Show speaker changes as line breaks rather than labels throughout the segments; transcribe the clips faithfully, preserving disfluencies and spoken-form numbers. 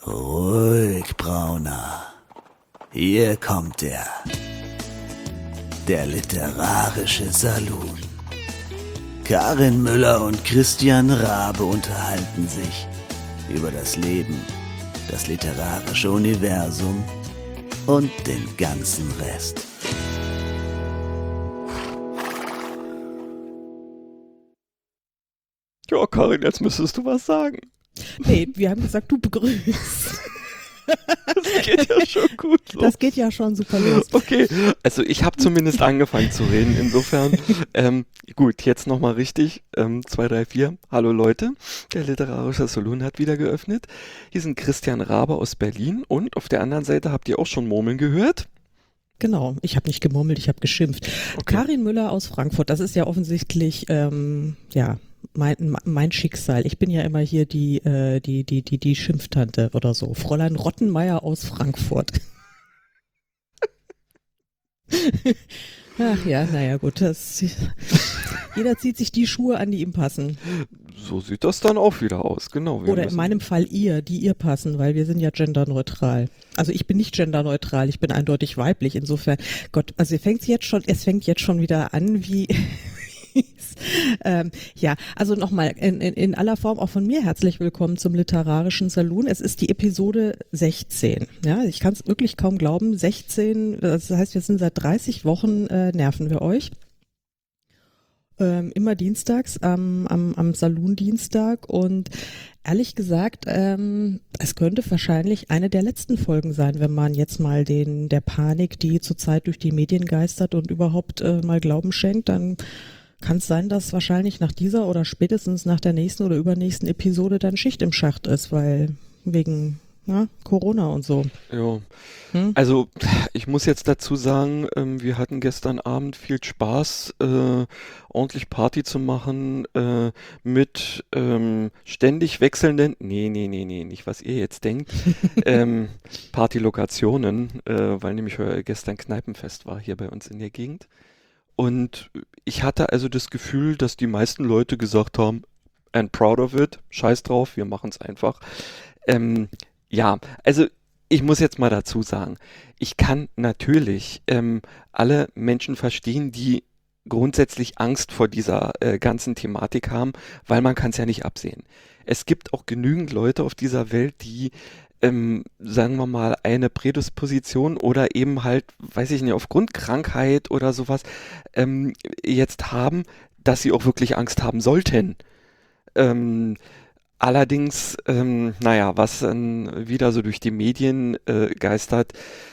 Ruhig, Brauner. Hier kommt er. Der literarische Saloon. Karin Müller und Christian Rabe unterhalten sich über das Leben, das literarische Universum und den ganzen Rest.
Ja, Karin, jetzt müsstest du was sagen.
Nee, wir haben gesagt, du begrüßt.
Das geht ja schon gut los.
Das geht ja schon super los.
Okay, also ich habe zumindest angefangen zu reden, insofern. Ähm, gut, jetzt nochmal richtig. Ähm, zwei, drei, vier. Hallo Leute, der literarische Saloon hat wieder geöffnet. Hier sind Christian Rabe aus Berlin und auf der anderen Seite habt ihr auch schon Murmeln gehört.
Genau, ich habe nicht gemurmelt, ich habe geschimpft.
Okay.
Karin Müller aus Frankfurt, das ist ja offensichtlich, ähm, ja, mein, mein Schicksal. Ich bin ja immer hier die, äh, die, die, die, die Schimpftante oder so. Fräulein Rottenmeier aus Frankfurt. Ach ja, naja gut, das, jeder zieht sich die Schuhe an, die ihm passen.
So sieht das dann auch wieder aus, genau. Wir
Oder in
müssen-
meinem Fall ihr, die ihr passen, weil wir sind ja genderneutral. Also ich bin nicht genderneutral, ich bin eindeutig weiblich. Insofern, Gott, also es fängt jetzt schon, es fängt jetzt schon wieder an, wie ähm, ja, also nochmal in, in, in aller Form auch von mir herzlich willkommen zum literarischen Saloon. Es ist die Episode sechzehn. Ja, ich kann es wirklich kaum glauben. sechzehn, das heißt, wir sind seit dreißig Wochen äh, nerven wir euch. Ähm, immer dienstags am, am, am Saloon-Dienstag und ehrlich gesagt, ähm, es könnte wahrscheinlich eine der letzten Folgen sein, wenn man jetzt mal den der Panik, die zurzeit durch die Medien geistert und überhaupt äh, mal Glauben schenkt, dann kann es sein, dass wahrscheinlich nach dieser oder spätestens nach der nächsten oder übernächsten Episode dann Schicht im Schacht ist, weil wegen ja, Corona und so.
Ja,
Hm?
also ich muss jetzt dazu sagen, ähm, wir hatten gestern Abend viel Spaß, äh, ordentlich Party zu machen äh, mit ähm, ständig wechselnden, nee, nee, nee, nee, nicht was ihr jetzt denkt, ähm, Partylokationen, äh, weil nämlich äh, gestern Kneipenfest war hier bei uns in der Gegend. Und ich hatte also das Gefühl, dass die meisten Leute gesagt haben, and proud of it, scheiß drauf, wir machen es einfach. Ähm, ja, also ich muss jetzt mal dazu sagen, ich kann natürlich ähm, alle Menschen verstehen, die grundsätzlich Angst vor dieser äh, ganzen Thematik haben, weil man kann es ja nicht absehen. Es gibt auch genügend Leute auf dieser Welt, die, ähm, sagen wir mal, eine Prädisposition oder eben halt, weiß ich nicht, aufgrund Krankheit oder sowas ähm, jetzt haben, dass sie auch wirklich Angst haben sollten. Ähm, Allerdings, ähm, naja, was dann wieder so durch die Medien äh, geistert,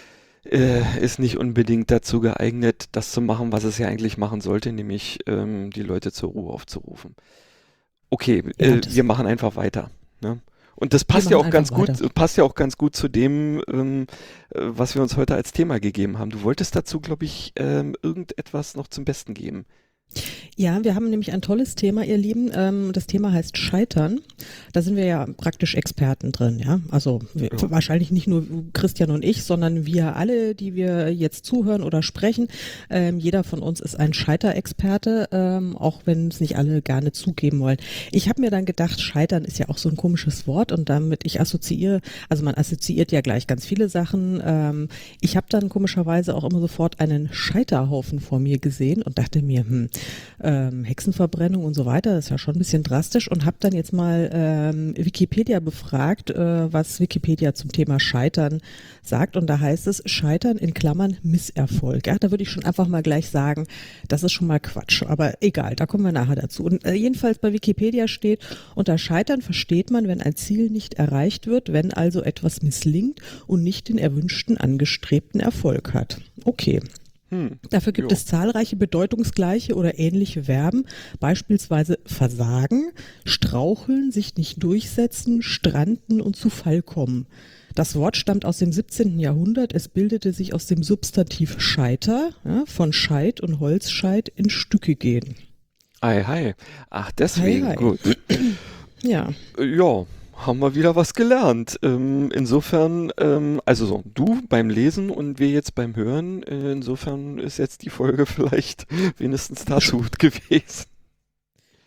äh, ist nicht unbedingt dazu geeignet, das zu machen, was es ja eigentlich machen sollte, nämlich ähm, die Leute zur Ruhe aufzurufen. Okay,
Ja,
äh,
das-
wir machen einfach weiter. Ne? Und das
Wir
passt ja
machen
auch ganz
einfach
gut,
weiter.
passt ja auch ganz gut zu dem, ähm, äh, was wir uns heute als Thema gegeben haben. Du wolltest dazu, glaube ich, ähm, irgendetwas noch zum Besten geben.
Ja, wir haben nämlich ein tolles Thema, ihr Lieben. Ähm, das Thema heißt Scheitern. Da sind wir ja praktisch Experten drin, ja. Also wir,
Ja.
wahrscheinlich nicht nur Christian und ich, sondern wir alle, die wir jetzt zuhören oder sprechen. Ähm, jeder von uns ist ein Scheiterexperte, ähm, auch wenn es nicht alle gerne zugeben wollen. Ich habe mir dann gedacht, Scheitern ist ja auch so ein komisches Wort und damit ich assoziiere, also man assoziiert ja gleich ganz viele Sachen. Ähm, ich habe dann komischerweise auch immer sofort einen Scheiterhaufen vor mir gesehen und dachte mir, hm, ähm, Hexenverbrennung und so weiter, das ist ja schon ein bisschen drastisch und habe dann jetzt mal ähm, Wikipedia befragt, äh, was Wikipedia zum Thema Scheitern sagt und da heißt es Scheitern in Klammern Misserfolg. Ja, da würde ich schon einfach mal gleich sagen, das ist schon mal Quatsch, aber egal, da kommen wir nachher dazu. Und äh, jedenfalls bei Wikipedia steht, unter Scheitern versteht man, wenn ein Ziel nicht erreicht wird, wenn also etwas misslingt und nicht den erwünschten, angestrebten Erfolg hat. Okay.
Hm.
Dafür gibt
Jo.
es zahlreiche bedeutungsgleiche oder ähnliche Verben, beispielsweise versagen, straucheln, sich nicht durchsetzen, stranden und zu Fall kommen. Das Wort stammt aus dem siebzehnten Jahrhundert. Es bildete sich aus dem Substantiv Scheiter, ja, von Scheit und Holzscheit in Stücke gehen.
Ei, hi. Ach, deswegen,
Ei, hi.
gut.
Ja,
Äh, Ja, haben wir wieder was gelernt. Ähm, insofern, ähm, also so, du beim Lesen und wir jetzt beim Hören. Äh, insofern ist jetzt die Folge vielleicht wenigstens dazu gut gewesen.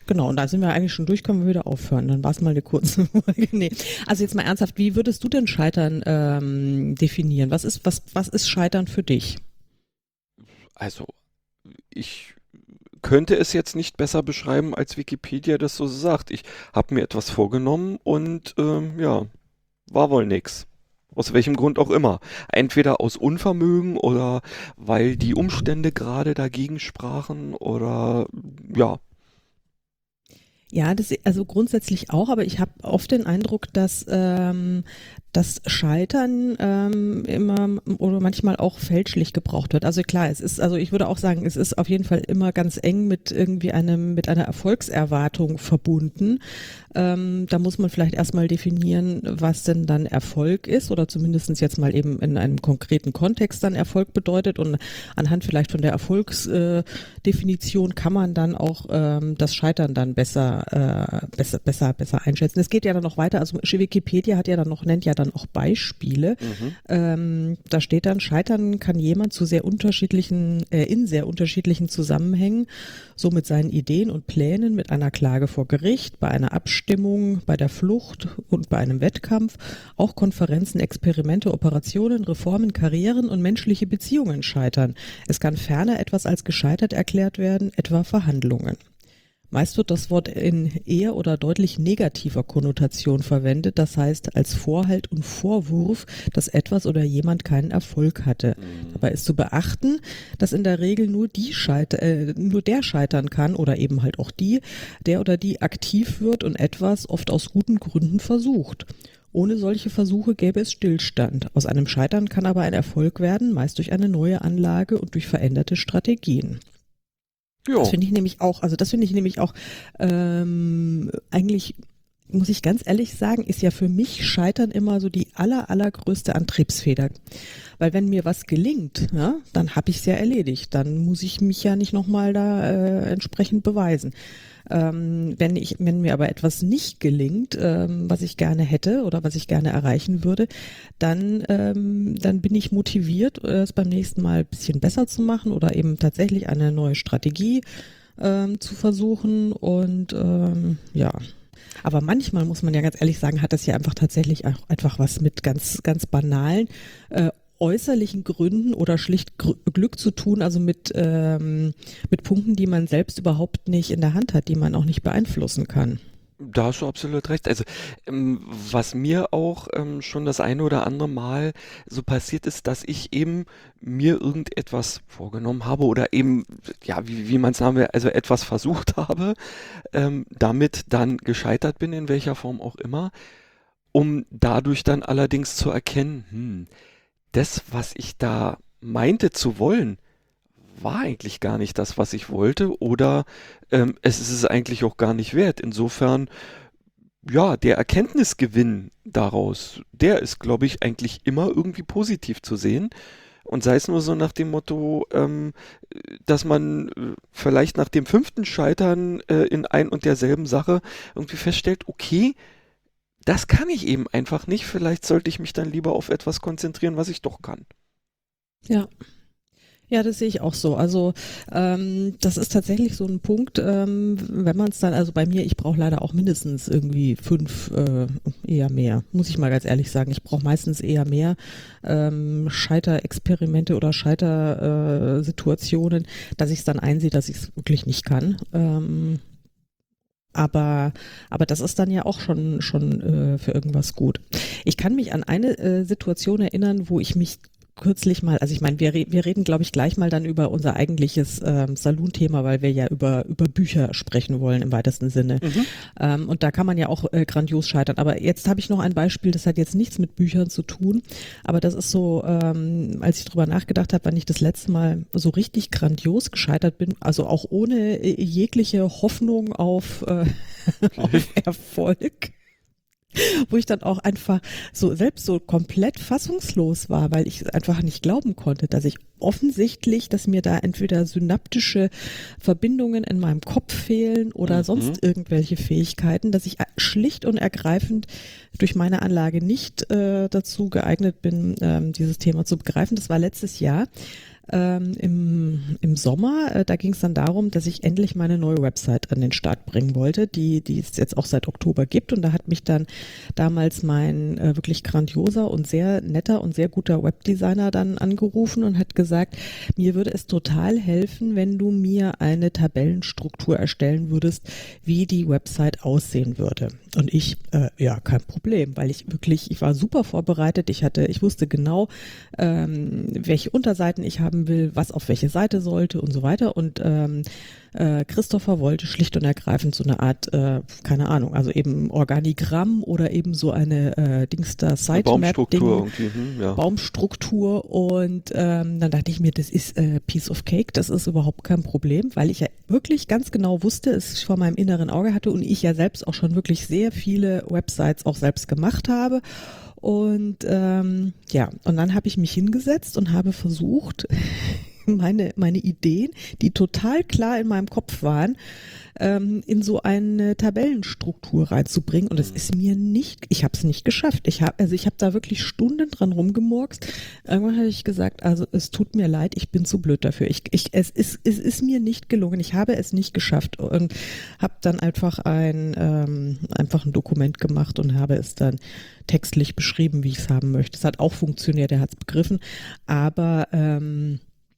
Genau, und da sind wir eigentlich schon durch, können wir wieder aufhören. Dann war es mal eine kurze Folge. Nee. Also jetzt mal ernsthaft, wie würdest du denn Scheitern ähm, definieren? Was ist, was, was ist Scheitern für dich?
Also, ich könnte es jetzt nicht besser beschreiben, als Wikipedia das so sagt. Ich habe mir etwas vorgenommen und ähm, ja, war wohl nix. Aus welchem Grund auch immer. Entweder aus Unvermögen oder weil die Umstände gerade dagegen sprachen oder ja.
Ja, das also grundsätzlich auch, aber ich habe oft den Eindruck, dass ähm, das Scheitern ähm, immer oder manchmal auch fälschlich gebraucht wird. Also klar, es ist, also ich würde auch sagen, es ist auf jeden Fall immer ganz eng mit irgendwie einem, mit einer Erfolgserwartung verbunden. Ähm, da muss man vielleicht erstmal definieren, was denn dann Erfolg ist oder zumindest jetzt mal eben in einem konkreten Kontext dann Erfolg bedeutet und anhand vielleicht von der Erfolgsdefinition äh, kann man dann auch ähm, das Scheitern dann besser, äh, besser, besser, besser einschätzen. Es geht ja dann noch weiter, also Wikipedia hat ja dann noch, nennt ja dann auch Beispiele.
Mhm.
Ähm, da steht dann, Scheitern kann jemand zu sehr unterschiedlichen, äh, in sehr unterschiedlichen Zusammenhängen, so mit seinen Ideen und Plänen, mit einer Klage vor Gericht, bei einer Abstimmung, bei der Flucht und bei einem Wettkampf, auch Konferenzen, Experimente, Operationen, Reformen, Karrieren und menschliche Beziehungen scheitern. Es kann ferner etwas als gescheitert erklärt werden, etwa Verhandlungen. Meist wird das Wort in eher oder deutlich negativer Konnotation verwendet, das heißt als Vorhalt und Vorwurf, dass etwas oder jemand keinen Erfolg hatte. Dabei ist zu beachten, dass in der Regel nur die scheiter, äh, nur der scheitern kann oder eben halt auch die, der oder die aktiv wird und etwas oft aus guten Gründen versucht. Ohne solche Versuche gäbe es Stillstand. Aus einem Scheitern kann aber ein Erfolg werden, meist durch eine neue Anlage und durch veränderte Strategien.
Jo.
Das finde ich nämlich auch, also das finde ich nämlich auch ähm, eigentlich, muss ich ganz ehrlich sagen, ist ja für mich Scheitern immer so die aller, allergrößte Antriebsfeder. Weil wenn mir was gelingt, ja, dann habe ich es ja erledigt. Dann muss ich mich ja nicht nochmal da äh, entsprechend beweisen. Ähm, wenn ich, wenn mir aber etwas nicht gelingt, ähm, was ich gerne hätte oder was ich gerne erreichen würde, dann, ähm, dann bin ich motiviert, es beim nächsten Mal ein bisschen besser zu machen oder eben tatsächlich eine neue Strategie ähm, zu versuchen und ähm, ja. Aber manchmal muss man ja ganz ehrlich sagen, hat das ja einfach tatsächlich auch einfach was mit ganz, ganz banalen äh, äußerlichen Gründen oder schlicht Gr- Glück zu tun, also mit, ähm, mit Punkten, die man selbst überhaupt nicht in der Hand hat, die man auch nicht beeinflussen kann.
Da hast du absolut recht. Also, ähm, was mir auch ähm, schon das eine oder andere Mal so passiert ist, dass ich eben mir irgendetwas vorgenommen habe oder eben, ja, wie, wie man es sagen will, also etwas versucht habe, ähm, damit dann gescheitert bin, in welcher Form auch immer, um dadurch dann allerdings zu erkennen, hm, das, was ich da meinte zu wollen, war eigentlich gar nicht das, was ich wollte, oder ähm, es ist es eigentlich auch gar nicht wert. Insofern, ja, der Erkenntnisgewinn daraus, der ist, glaube ich, eigentlich immer irgendwie positiv zu sehen. Und sei es nur so nach dem Motto, ähm, dass man äh, vielleicht nach dem fünften Scheitern äh, in ein und derselben Sache irgendwie feststellt, okay, das kann ich eben einfach nicht. Vielleicht sollte ich mich dann lieber auf etwas konzentrieren, was ich doch kann.
Ja. Ja, das sehe ich auch so. Also ähm, das ist tatsächlich so ein Punkt, ähm, wenn man es dann, also bei mir, ich brauche leider auch mindestens irgendwie fünf, äh, eher mehr, muss ich mal ganz ehrlich sagen. Ich brauche meistens eher mehr ähm, Scheiterexperimente oder Scheitersituationen, dass ich es dann einsehe, dass ich es wirklich nicht kann. Ähm, aber, aber das ist dann ja auch schon, schon äh, für irgendwas gut. Ich kann mich an eine äh, Situation erinnern, wo ich mich kürzlich mal, also ich meine, wir, re- wir reden, glaube ich, gleich mal dann über unser eigentliches ähm, Saloon-Thema, weil wir ja über, über Bücher sprechen wollen im weitesten Sinne.
Mhm.
Ähm, und da kann man ja auch äh, grandios scheitern. Aber jetzt habe ich noch ein Beispiel, das hat jetzt nichts mit Büchern zu tun, aber das ist so, ähm, als ich drüber nachgedacht habe, wann ich das letzte Mal so richtig grandios gescheitert bin, also auch ohne äh, jegliche Hoffnung auf, äh, auf Erfolg. Wo ich dann auch einfach so selbst so komplett fassungslos war, weil ich einfach nicht glauben konnte, dass ich offensichtlich, dass mir da entweder synaptische Verbindungen in meinem Kopf fehlen oder
Mhm.
sonst irgendwelche Fähigkeiten, dass ich schlicht und ergreifend durch meine Anlage nicht äh, dazu geeignet bin, ähm, dieses Thema zu begreifen. Das war letztes Jahr. ähm, im, im Sommer. Äh, da ging es dann darum, dass ich endlich meine neue Website an den Start bringen wollte, die, die es jetzt auch seit Oktober gibt. Und da hat mich dann damals mein äh, wirklich grandioser und sehr netter und sehr guter Webdesigner dann angerufen und hat gesagt, mir würde es total helfen, wenn du mir eine Tabellenstruktur erstellen würdest, wie die Website aussehen würde. Und ich, äh, ja, kein Problem, weil ich wirklich, ich war super vorbereitet. Ich hatte, ich wusste genau, ähm, welche Unterseiten ich haben will, was auf welche Seite sollte und so weiter. Und ähm, äh, Christopher wollte schlicht und ergreifend so eine Art, äh, keine Ahnung, also eben Organigramm oder eben so eine äh, Dings da Sitemap-Ding.
Baumstruktur irgendwie, hm, ja.
Baumstruktur. Und ähm, dann dachte ich mir, das ist äh, Piece of Cake, das ist überhaupt kein Problem, weil ich ja wirklich ganz genau wusste, es vor meinem inneren Auge hatte und ich ja selbst auch schon wirklich sehr viele Websites auch selbst gemacht habe. Und ähm, ja, und dann habe ich mich hingesetzt und habe versucht, meine, meine Ideen, die total klar in meinem Kopf waren, ähm, in so eine Tabellenstruktur reinzubringen. Und es ist mir nicht, ich habe es nicht geschafft. Ich habe, also ich habe da wirklich Stunden dran rumgemurkst. Irgendwann habe ich gesagt, also es tut mir leid, ich bin zu blöd dafür. Ich, ich, es, ist, es ist mir nicht gelungen. Ich habe es nicht geschafft und habe dann einfach ein, ähm, einfach ein Dokument gemacht und habe es dann textlich beschrieben, wie ich es haben möchte. Es hat auch funktioniert, er hat es begriffen, aber ähm,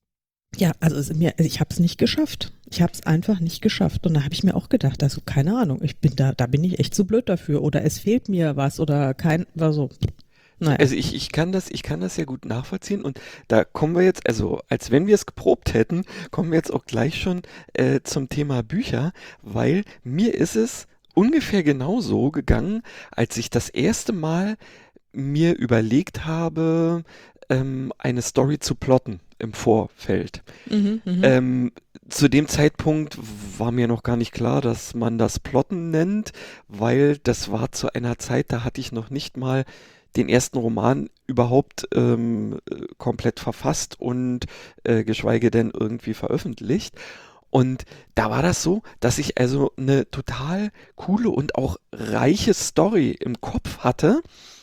ja, also es, mir, ich habe es nicht geschafft. Ich habe es einfach nicht geschafft. Und da habe ich mir auch gedacht, also keine Ahnung, ich bin da, da bin ich echt zu blöd dafür oder es fehlt mir was oder kein, war so. Naja.
Also ich, ich kann das, ich kann das ja gut nachvollziehen und da kommen wir jetzt, also als wenn wir es geprobt hätten, kommen wir jetzt auch gleich schon äh, zum Thema Bücher, weil mir ist es ungefähr genauso gegangen, als ich das erste Mal mir überlegt habe, ähm, eine Story zu plotten im Vorfeld.
Mhm, mhm.
Ähm, zu dem Zeitpunkt war mir noch gar nicht klar, dass man das Plotten nennt, weil das war zu einer Zeit, da hatte ich noch nicht mal den ersten Roman überhaupt ähm, komplett verfasst und äh, geschweige denn irgendwie veröffentlicht. Und da war das so, dass ich also eine total coole und auch reiche Story im Kopf hatte.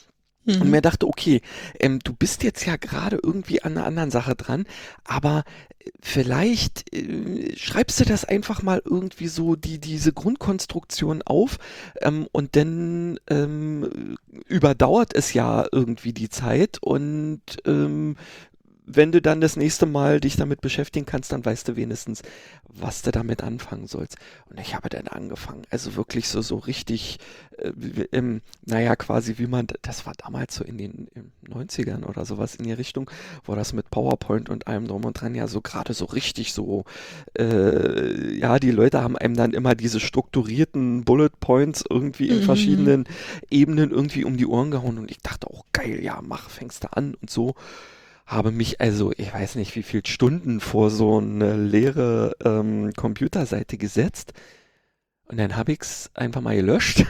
Und mir dachte, okay, ähm, du bist jetzt ja gerade irgendwie an einer anderen Sache dran, aber äh, vielleicht äh, schreibst du das einfach mal irgendwie so, die, diese Grundkonstruktion auf ähm, und dann ähm, überdauert es ja irgendwie die Zeit und ähm, wenn du dann das nächste Mal dich damit beschäftigen kannst, dann weißt du wenigstens, was du damit anfangen sollst. Und ich habe dann angefangen, also wirklich so, so richtig, äh, wie- ähm, naja, quasi wie man, das war damals so in den in neunzigern oder sowas in die Richtung, wo das mit PowerPoint und allem drum und dran ja so gerade so richtig so, äh, ja, die Leute haben einem dann immer diese strukturierten Bullet Points irgendwie in
Mhm.
verschiedenen Ebenen irgendwie um die Ohren gehauen und ich dachte auch, geil, ja, mach, fängst du an und so habe mich also, ich weiß nicht, wie viele Stunden vor so eine leere ähm, Computerseite gesetzt und dann habe ich es einfach mal gelöscht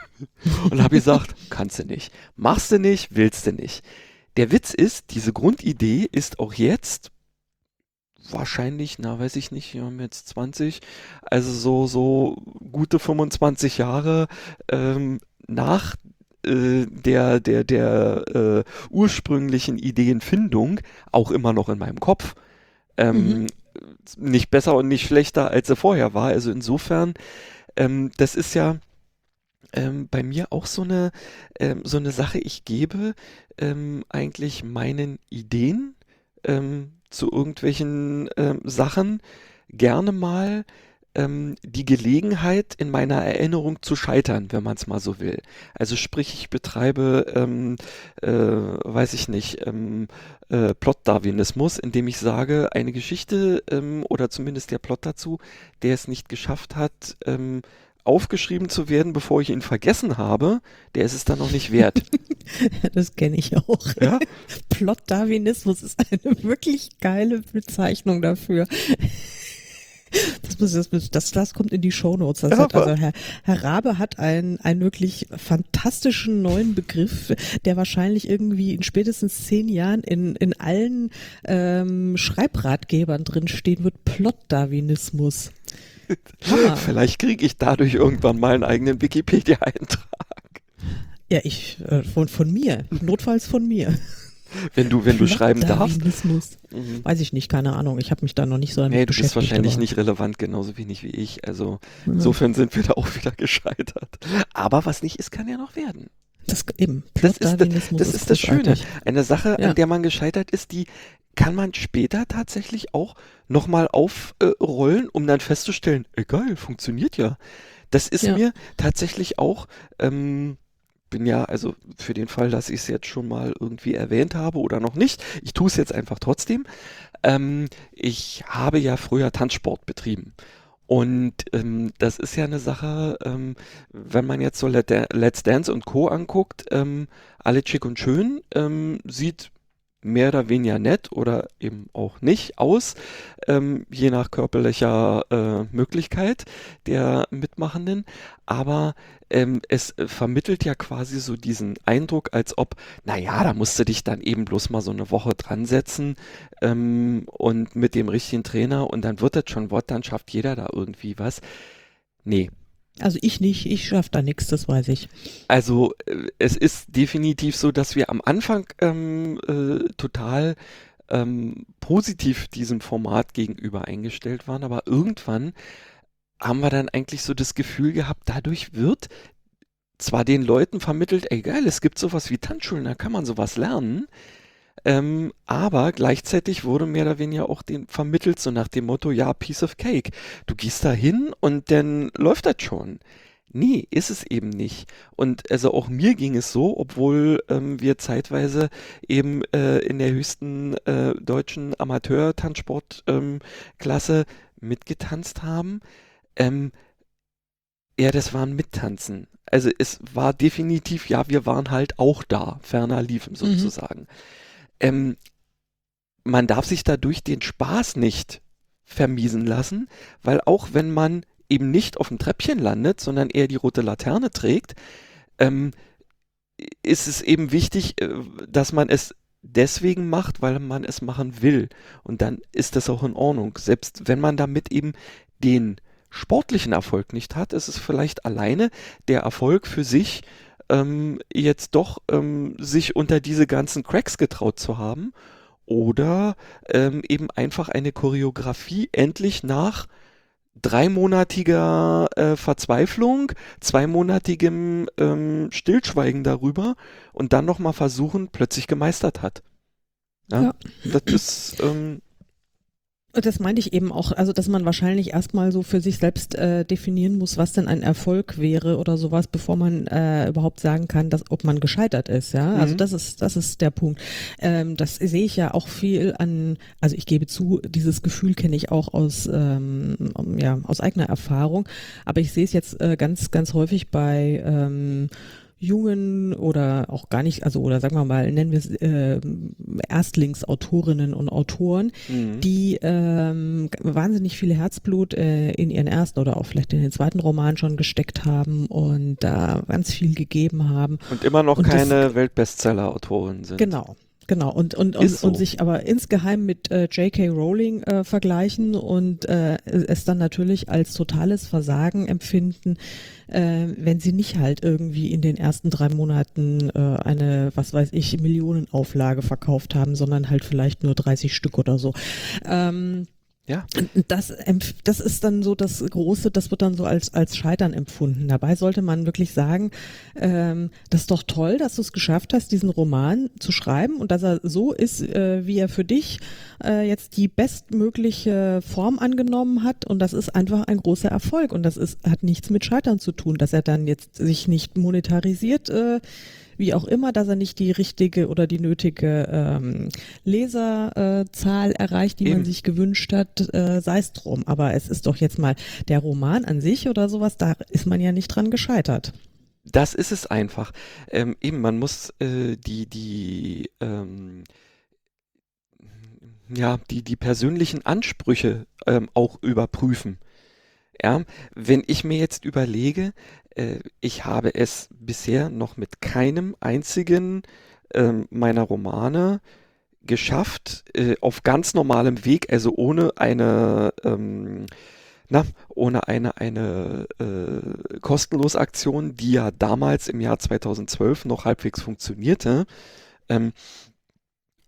und habe gesagt, kannst du nicht, machst du nicht, willst du nicht. Der Witz ist, diese Grundidee ist auch jetzt wahrscheinlich, na weiß ich nicht, wir haben jetzt zwanzig, also so, so gute fünfundzwanzig Jahre ähm, nach äh, der, der, der äh, ursprünglichen Ideenfindung auch immer noch in meinem Kopf. Ähm,
Mhm.
Nicht besser und nicht schlechter, als sie vorher war. Also insofern, ähm, das ist ja ähm, bei mir auch so eine, ähm, so eine Sache. Ich gebe ähm, eigentlich meinen Ideen ähm, zu irgendwelchen ähm, Sachen gerne mal ähm, die Gelegenheit, in meiner Erinnerung zu scheitern, wenn man es mal so will. Also sprich, ich betreibe, ähm, äh, weiß ich nicht, ähm, äh, Plot-Darwinismus, indem ich sage, eine Geschichte ähm, oder zumindest der Plot dazu, der es nicht geschafft hat, ähm, aufgeschrieben zu werden, bevor ich ihn vergessen habe, der ist es dann noch nicht wert.
Das kenne ich auch.
Ja?
Plot-Darwinismus ist eine wirklich geile Bezeichnung dafür. Das, muss, das, muss- das, das kommt in die Shownotes. Das
Ja,
hat, also
aber-
Herr, Herr Rabe hat einen, einen wirklich fantastischen neuen Begriff, der wahrscheinlich irgendwie in spätestens zehn Jahren in, in allen ähm, Schreibratgebern drin stehen wird. Plot-Darwinismus. Hammer.
Vielleicht kriege ich dadurch irgendwann mal einen eigenen Wikipedia-Eintrag.
Ja, ich, äh, von, von mir. Notfalls von mir.
Wenn du, wenn du schreiben darfst.
Plot-Darwinismus.
Mhm.
Weiß ich nicht, keine Ahnung. Ich habe mich da noch nicht so damit
Nee, du bist
beschäftigt.
wahrscheinlich
aber,
nicht relevant, genauso wenig wie ich. Also
ja,
insofern sind wir da auch wieder gescheitert. Aber was nicht ist, kann ja noch werden.
das eben.
Das ist, das,
Plot-Darwinismus
das ist das Schöne.
großartig.
Eine Sache,
Ja.
an der man gescheitert ist, die kann man später tatsächlich auch nochmal aufrollen, um dann festzustellen, egal, funktioniert ja. Das ist
Ja.
mir tatsächlich auch, ähm, bin ja, also für den Fall, dass ich es jetzt schon mal irgendwie erwähnt habe oder noch nicht, ich tue es jetzt einfach trotzdem. Ähm, ich habe ja früher Tanzsport betrieben. Und ähm, das ist ja eine Sache, ähm, wenn man jetzt so Let Let's Dance und Co. anguckt, ähm, alle schick und schön, ähm, sieht mehr oder weniger nett oder eben auch nicht aus, ähm, je nach körperlicher äh, Möglichkeit der Mitmachenden. Aber ähm, es äh, vermittelt ja quasi so diesen Eindruck, als ob, naja, da musst du dich dann eben bloß mal so eine Woche dran setzen ähm, und mit dem richtigen Trainer und dann wird das schon was, dann schafft jeder da irgendwie was. Nee.
Also ich nicht, ich schaffe da nichts, das weiß ich.
Also äh, es ist definitiv so, dass wir am Anfang ähm, äh, total ähm, positiv diesem Format gegenüber eingestellt waren, aber irgendwann haben wir dann eigentlich so das Gefühl gehabt, dadurch wird zwar den Leuten vermittelt, ey geil, es gibt sowas wie Tanzschulen, da kann man sowas lernen, ähm, aber gleichzeitig wurde mehr oder weniger auch den vermittelt, so nach dem Motto, ja, Piece of Cake. Du gehst da hin und dann läuft das schon. Nee, ist es eben nicht. Und also auch mir ging es so, obwohl ähm, wir zeitweise eben äh, in der höchsten äh, deutschen Amateur-Tanzsport-Klasse mitgetanzt haben. Ähm, ja, das waren Mittanzen. Also es war definitiv, ja, wir waren halt auch da, ferner liefen
Mhm.
sozusagen. Ähm, man darf sich dadurch den Spaß nicht vermiesen lassen, weil auch wenn man eben nicht auf dem Treppchen landet, sondern eher die rote Laterne trägt, ähm, ist es eben wichtig, äh, dass man es deswegen macht, weil man es machen will. Und dann ist das auch in Ordnung. Selbst wenn man damit eben den sportlichen Erfolg nicht hat, ist es vielleicht alleine der Erfolg für sich, ähm, jetzt doch ähm, sich unter diese ganzen Cracks getraut zu haben oder ähm, eben einfach eine Choreografie endlich nach dreimonatiger äh, Verzweiflung, zweimonatigem ähm, Stillschweigen darüber und dann nochmal versuchen, plötzlich gemeistert hat. Ja,
Ja.
das ist, ähm,
Und das meinte ich eben auch, also dass man wahrscheinlich erstmal so für sich selbst äh, definieren muss, was denn ein Erfolg wäre oder sowas, bevor man äh, überhaupt sagen kann, dass, ob man gescheitert ist, ja. Also
Mhm.
das ist, das ist der Punkt. Ähm, das sehe ich ja auch viel an, also ich gebe zu, dieses Gefühl kenne ich auch aus, ähm, um, ja, aus eigener Erfahrung, aber ich sehe es jetzt äh, ganz, ganz häufig bei ähm, jungen oder auch gar nicht, also oder sagen wir mal, nennen wir es äh, Erstlingsautorinnen und Autoren,
mhm.
die ähm, wahnsinnig viel Herzblut äh, in ihren ersten oder auch vielleicht in den zweiten Roman schon gesteckt haben und da ganz viel gegeben haben.
Und immer noch
Und das-
keine Weltbestseller-Autoren sind.
Genau. Genau, und, und, und,
Ist so.
und sich aber insgeheim mit äh, J K. Rowling äh, vergleichen und äh, es dann natürlich als totales Versagen empfinden, äh, wenn sie nicht halt irgendwie in den ersten drei Monaten äh, eine, was weiß ich, Millionenauflage verkauft haben, sondern halt vielleicht nur dreißig Stück oder so. Ähm,
Ja.
Das, empf- das ist dann so das Große, das wird dann so als, als Scheitern empfunden. Dabei sollte man wirklich sagen, ähm, das ist doch toll, dass du es geschafft hast, diesen Roman zu schreiben und dass er so ist, äh, wie er für dich äh, jetzt die bestmögliche Form angenommen hat und das ist einfach ein großer Erfolg und das ist, hat nichts mit Scheitern zu tun, dass er dann jetzt sich nicht monetarisiert, äh, wie auch immer, dass er nicht die richtige oder die nötige ähm, Leserzahl erreicht, die
Eben.
man sich gewünscht hat, äh, sei es drum. Aber es ist doch jetzt mal der Roman an sich oder sowas, da ist man ja nicht dran gescheitert.
Das ist es einfach. Ähm, eben, man muss äh, die, die, ähm, ja, die, die persönlichen Ansprüche ähm, auch überprüfen. Ja, wenn ich mir jetzt überlege, äh, ich habe es bisher noch mit keinem einzigen ähm, meiner Romane geschafft, äh, auf ganz normalem Weg, also ohne eine, ähm, na, ohne eine, eine äh, Kostenlosaktion, die ja damals im Jahr zweitausendzwölf noch halbwegs funktionierte, ähm,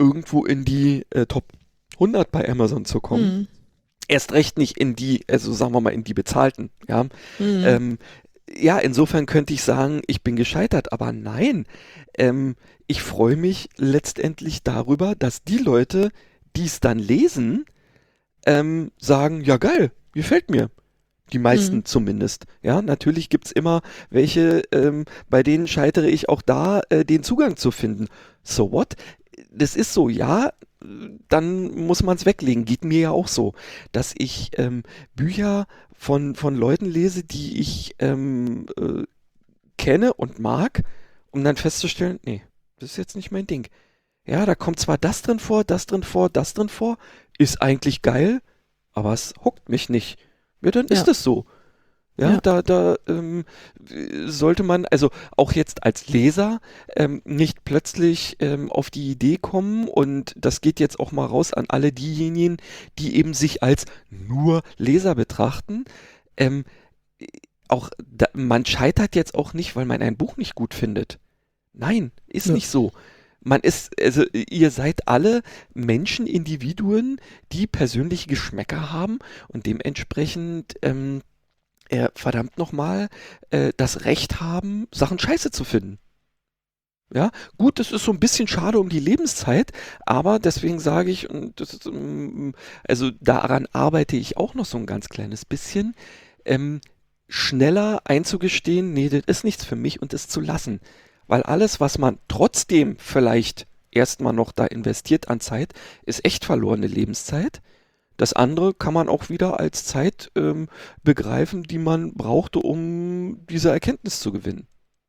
irgendwo in die äh, Top hundert bei Amazon zu kommen.
Mhm.
Erst recht nicht in die, also sagen wir mal in die bezahlten, ja.
Mhm.
Ähm, ja, insofern könnte ich sagen, ich bin gescheitert, aber nein, ähm, ich freue mich letztendlich darüber, dass die Leute, die es dann lesen, ähm, sagen, ja geil, gefällt mir. Die meisten
Mhm.
zumindest. Ja, natürlich gibt's immer welche, ähm, bei denen scheitere ich auch da, äh, den Zugang zu finden. So what? Das ist so, ja, dann muss man es weglegen. Geht mir ja auch so, dass ich ähm, Bücher von, von Leuten lese, die ich ähm, äh, kenne und mag, um dann festzustellen, nee, das ist jetzt nicht mein Ding. Ja, da kommt zwar das drin vor, das drin vor, das drin vor, ist eigentlich geil, aber es huckt mich nicht. Ja, dann ist
Ja.
es so. Ja,
Ja.
da, da ähm, sollte man, also auch jetzt als Leser, ähm, nicht plötzlich ähm, auf die Idee kommen, und das geht jetzt auch mal raus an alle diejenigen, die eben sich als nur Leser betrachten. Ähm, auch da, man scheitert jetzt auch nicht, weil man ein Buch nicht gut findet. Nein, ist
Nö.
nicht so. Man ist, also ihr seid alle Menschen, Individuen, die persönliche Geschmäcker haben und dementsprechend ähm, äh, verdammt nochmal äh, das Recht haben, Sachen scheiße zu finden. Ja, gut, das ist so ein bisschen schade um die Lebenszeit, aber deswegen sage ich, und das ist, ähm, also daran arbeite ich auch noch so ein ganz kleines bisschen, ähm, schneller einzugestehen, nee, das ist nichts für mich, und es zu lassen. Weil alles, was man trotzdem vielleicht erstmal noch da investiert an Zeit, ist echt verlorene Lebenszeit. Das andere kann man auch wieder als Zeit ähm, begreifen, die man brauchte, um diese Erkenntnis zu gewinnen.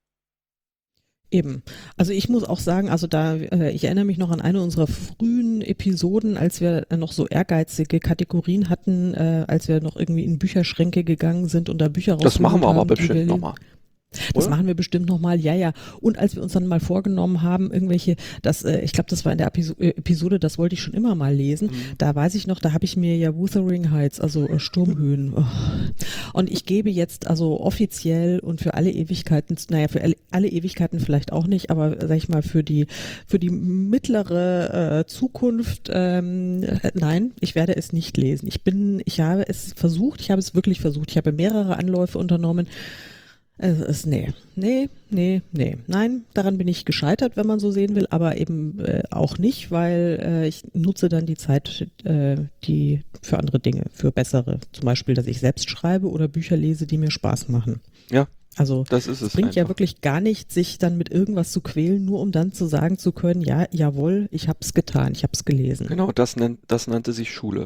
Eben. Also ich muss auch sagen, also da, äh, ich erinnere mich noch an eine unserer frühen Episoden, als wir äh, noch so ehrgeizige Kategorien hatten, äh, als wir noch irgendwie in Bücherschränke gegangen sind und da Bücher
Das machen
rausgeholt
wir aber
haben, die
bestimmt
wir
nochmal.
Das
Oder?
machen wir bestimmt nochmal, ja, ja. Und als wir uns dann mal vorgenommen haben, irgendwelche, das, äh, ich glaube, das war in der Episo äh, Episode, das wollte ich schon immer mal lesen.
Mhm.
Da weiß ich noch, da habe ich mir ja Wuthering Heights, also äh, Sturmhöhen. Oh. Und ich gebe jetzt also offiziell und für alle Ewigkeiten, naja, für alle, alle Ewigkeiten vielleicht auch nicht, aber sag ich mal, für die, für die mittlere äh, Zukunft, ähm, äh, nein, ich werde es nicht lesen. Ich bin, ich habe es versucht, ich habe es wirklich versucht. Ich habe mehrere Anläufe unternommen. Es ist, nee, nee, nee, nee. Nein, daran bin ich gescheitert, wenn man so sehen will, aber eben äh, auch nicht, weil äh, ich nutze dann die Zeit äh, die für andere Dinge, für bessere. Zum Beispiel, dass ich selbst schreibe oder Bücher lese, die mir Spaß machen.
Ja,
Also
das ist
es
es
bringt ja
einfach.
wirklich gar nichts, sich dann mit irgendwas zu quälen, nur um dann zu sagen zu können, ja, jawohl, ich habe es getan, ich habe es gelesen.
Genau, das, nennt, das nannte sich Schule.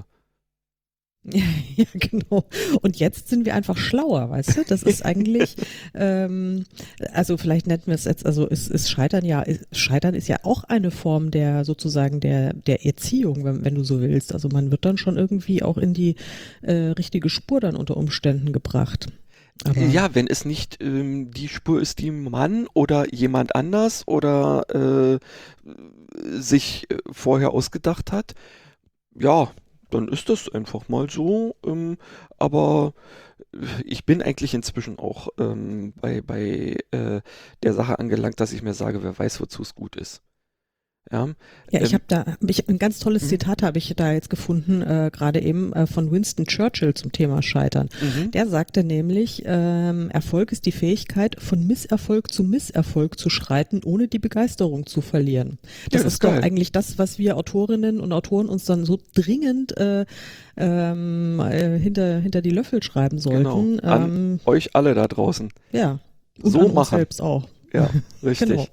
Ja, ja, genau. Und jetzt sind wir einfach schlauer, weißt du? Das ist eigentlich, ähm, also vielleicht nennen wir es jetzt, also ist, ist Scheitern ja, ist, Scheitern ist ja auch eine Form der sozusagen der, der Erziehung, wenn, wenn du so willst. Also man wird dann schon irgendwie auch in die äh, richtige Spur dann unter Umständen gebracht. Aber
Ja, wenn es nicht ähm, die Spur ist, die man oder jemand anders oder äh, sich äh, vorher ausgedacht hat, ja, dann ist das einfach mal so. Ähm, aber ich bin eigentlich inzwischen auch ähm, bei, bei äh, der Sache angelangt, dass ich mir sage, wer weiß, wozu es gut ist. Ja,
ja, ich
ähm,
habe da, hab ich, ein ganz tolles
Mhm.
Zitat habe ich da jetzt gefunden, äh, gerade eben äh, von Winston Churchill zum Thema Scheitern.
mhm.
Der sagte nämlich, ähm, Erfolg ist die Fähigkeit, von Misserfolg zu Misserfolg zu schreiten, ohne die Begeisterung zu verlieren. Das,
Ja, das
ist
ist
doch
geil.
eigentlich das, was wir Autorinnen und Autoren uns dann so dringend äh, ähm, äh, hinter, hinter die Löffel schreiben sollten.
Genau. An
Ähm,
euch alle da draußen.
ja, und
So
an uns
machen.
selbst auch.
Ja, richtig.
Genau.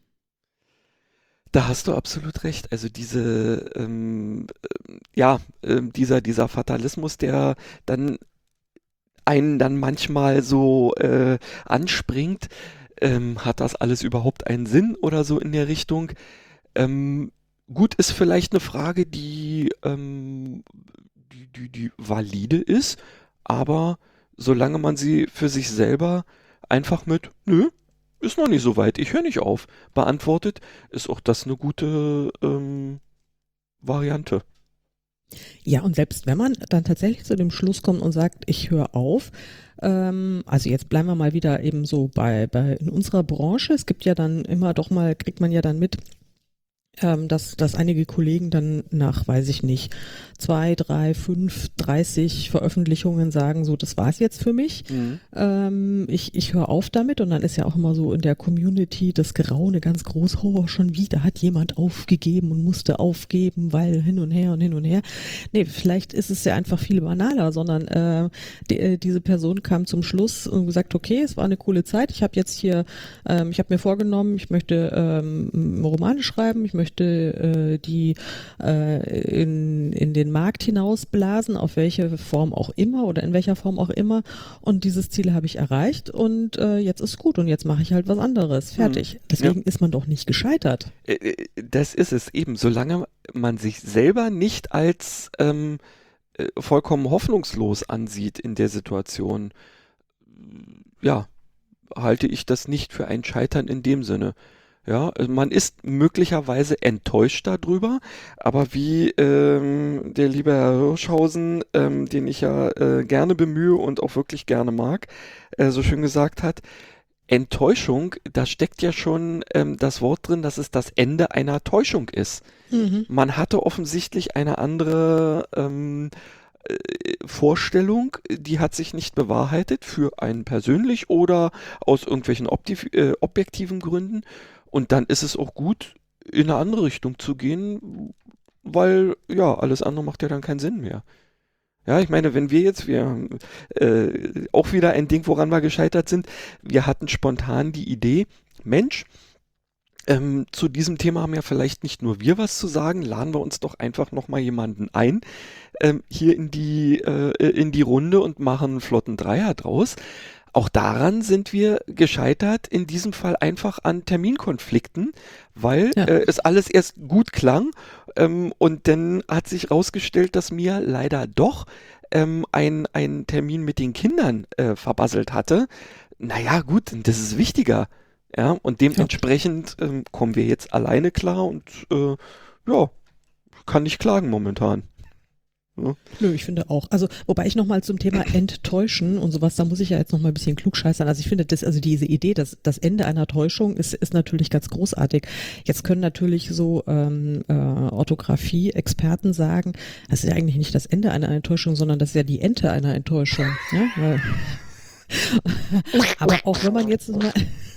Da hast du absolut recht. Also diese, ähm, ähm, ja, ähm, dieser, dieser Fatalismus, der dann einen dann manchmal so äh, anspringt, ähm, hat das alles überhaupt einen Sinn oder so in der Richtung? Ähm, gut, ist vielleicht eine Frage, die, ähm, die, die, die valide ist, aber solange man sie für sich selber einfach mit, nö, ist noch nicht so weit, ich höre nicht auf, beantwortet, ist auch das eine gute ähm, Variante.
Ja, und selbst wenn man dann tatsächlich zu dem Schluss kommt und sagt, ich höre auf, ähm, also jetzt bleiben wir mal wieder eben so bei, bei in unserer Branche. Es gibt ja dann immer doch mal, kriegt man ja dann mit, ähm, dass, dass einige Kollegen dann nach, weiß ich nicht, zwei, drei, fünf, dreißig Veröffentlichungen sagen, so, das war's jetzt für mich.
Mhm.
Ähm, ich ich höre auf damit und dann ist ja auch immer so in der Community das Geraune ganz groß, oh, schon wieder hat jemand aufgegeben und musste aufgeben, weil hin und her und hin und her. Nee, vielleicht ist es ja einfach viel banaler, sondern äh, die, diese Person kam zum Schluss und gesagt, okay, es war eine coole Zeit, ich habe jetzt hier, ähm, ich habe mir vorgenommen, ich möchte ähm, Romane schreiben, ich möchte äh, die äh, in, in den Markt hinausblasen, auf welche Form auch immer oder in welcher Form auch immer, und dieses Ziel habe ich erreicht und äh, jetzt ist gut und jetzt mache ich halt was anderes, fertig.
Mhm.
Deswegen
Ja.
ist man doch nicht gescheitert.
Äh, äh, Das ist es eben, solange man sich selber nicht als ähm, äh, vollkommen hoffnungslos ansieht in der Situation, ja, halte ich das nicht für ein Scheitern in dem Sinne. Ja, also man ist möglicherweise enttäuscht darüber, aber wie ähm, der liebe Herr Hirschhausen, ähm, den ich ja äh, gerne bemühe und auch wirklich gerne mag, äh, so schön gesagt hat, Enttäuschung, da steckt ja schon ähm, das Wort drin, dass es das Ende einer Täuschung ist.
Mhm.
Man hatte offensichtlich eine andere ähm, äh, Vorstellung, die hat sich nicht bewahrheitet für einen persönlich oder aus irgendwelchen optiv- äh, objektiven Gründen. Und dann ist es auch gut, in eine andere Richtung zu gehen, weil ja, alles andere macht ja dann keinen Sinn mehr. Ja, ich meine, wenn wir jetzt, wir haben äh, auch wieder ein Ding, woran wir gescheitert sind, wir hatten spontan die Idee, Mensch, ähm, zu diesem Thema haben ja vielleicht nicht nur wir was zu sagen, laden wir uns doch einfach nochmal jemanden ein, ähm, hier in die, äh, in die Runde und machen einen flotten Dreier draus. Auch daran sind wir gescheitert, in diesem Fall einfach an Terminkonflikten, weil
Ja.
äh, es alles erst gut klang ähm, und dann hat sich rausgestellt, dass mir leider doch ähm, ein, ein Termin mit den Kindern äh, verbasselt hatte. Naja, gut, das ist wichtiger. Ja, und dementsprechend ähm, kommen wir jetzt alleine klar und äh, ja, kann nicht klagen momentan. Ja.
Nö, ich finde auch. Also, wobei ich nochmal zum Thema Enttäuschen und sowas, da muss ich ja jetzt nochmal ein bisschen klugscheißern. Also ich finde das, also diese Idee, dass das Ende einer Täuschung ist, ist natürlich ganz großartig. Jetzt können natürlich so ähm, äh, Orthographie-Experten sagen, das ist ja eigentlich nicht das Ende einer Enttäuschung, sondern das ist ja die Ente einer Enttäuschung. Ja? Weil, aber auch wenn man jetzt mal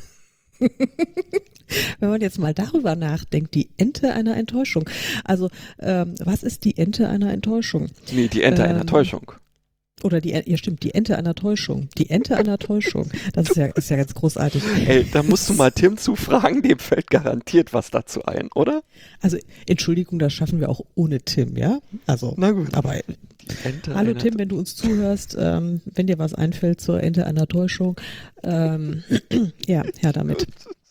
wenn man jetzt mal darüber nachdenkt, die Ente einer Enttäuschung. Also, ähm, was ist die Ente einer Enttäuschung?
Nee, die Ente einer
Ähm,
Täuschung.
Oder die, ja stimmt, die Ente einer Täuschung. Die Ente einer Täuschung. Das ist ja, ist ja ganz großartig.
Ey, da musst du mal Tim zufragen, dem fällt garantiert was dazu ein, oder?
Also, Entschuldigung, das schaffen wir auch ohne Tim, ja? Also,
Na gut.
aber
Die Ente
hallo
einer
Tim, wenn du uns zuhörst, ähm, wenn dir was einfällt zur Ente einer Täuschung, ähm, ja, her damit.